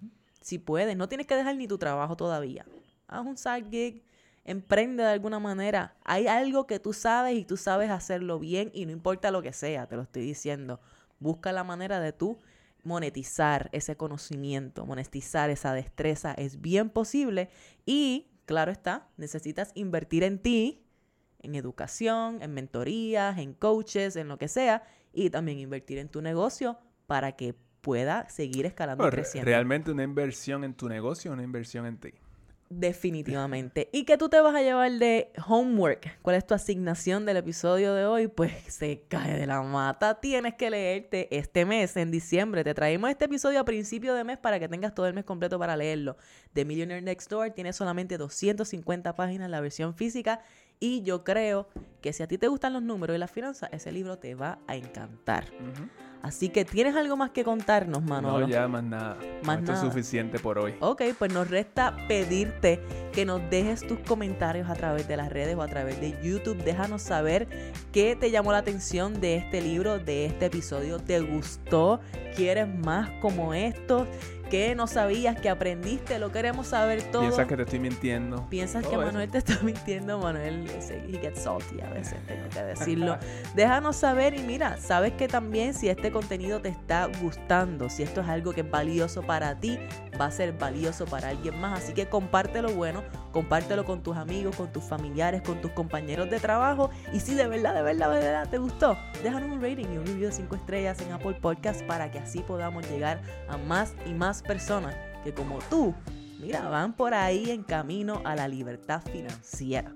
Si puedes. No tienes que dejar ni tu trabajo todavía. Haz un side gig. Emprende de alguna manera. Hay algo que tú sabes y tú sabes hacerlo bien y no importa lo que sea, te lo estoy diciendo. Busca la manera de tú monetizar ese conocimiento, monetizar esa destreza. Es bien posible y, claro está, necesitas invertir en ti, en educación, en mentorías, en coaches, en lo que sea y también invertir en tu negocio para que pueda seguir escalando y creciendo. Realmente una inversión en tu negocio, una inversión en ti. Definitivamente. ¿Y qué tú te vas a llevar de homework? ¿Cuál es tu asignación del episodio de hoy? Pues se cae de la mata. Tienes que leerte este mes, en diciembre. Te traemos este episodio a principio de mes para que tengas todo el mes completo para leerlo. The Millionaire Next Door tiene solamente 250 páginas en la versión física y yo creo que si a ti te gustan los números y las finanzas, ese libro te va a encantar. Así que, ¿tienes algo más que contarnos, Manolo? No, ya más nada. Esto es suficiente por hoy. Ok, pues nos resta pedirte que nos dejes tus comentarios a través de las redes o a través de YouTube. Déjanos saber qué te llamó la atención de este libro, de este episodio. ¿Te gustó? ¿Quieres más como estos? ¿Qué no sabías? ¿Qué aprendiste? Lo queremos saber todo. ¿Piensas que te estoy mintiendo? ¿Piensas que Manuel te está mintiendo? Manuel, he gets salty a veces, tengo que decirlo. Déjanos saber y mira, sabes que también si este contenido te está gustando, si esto es algo que es valioso para ti, va a ser valioso para alguien más. Así que compártelo bueno, compártelo con tus amigos, con tus familiares, con tus compañeros de trabajo. Y si de verdad te gustó, déjanos un rating y un review de 5 estrellas en Apple Podcasts para que así podamos llegar a más y más personas que como tú, mira, van por ahí en camino a la libertad financiera.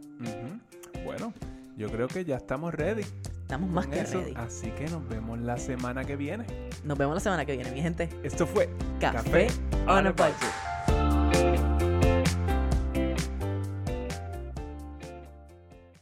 Bueno, yo creo que ya estamos ready. Estamos más que ready. Así que nos vemos la semana que viene. Nos vemos la semana que viene, mi gente. Esto fue Café on a Budget.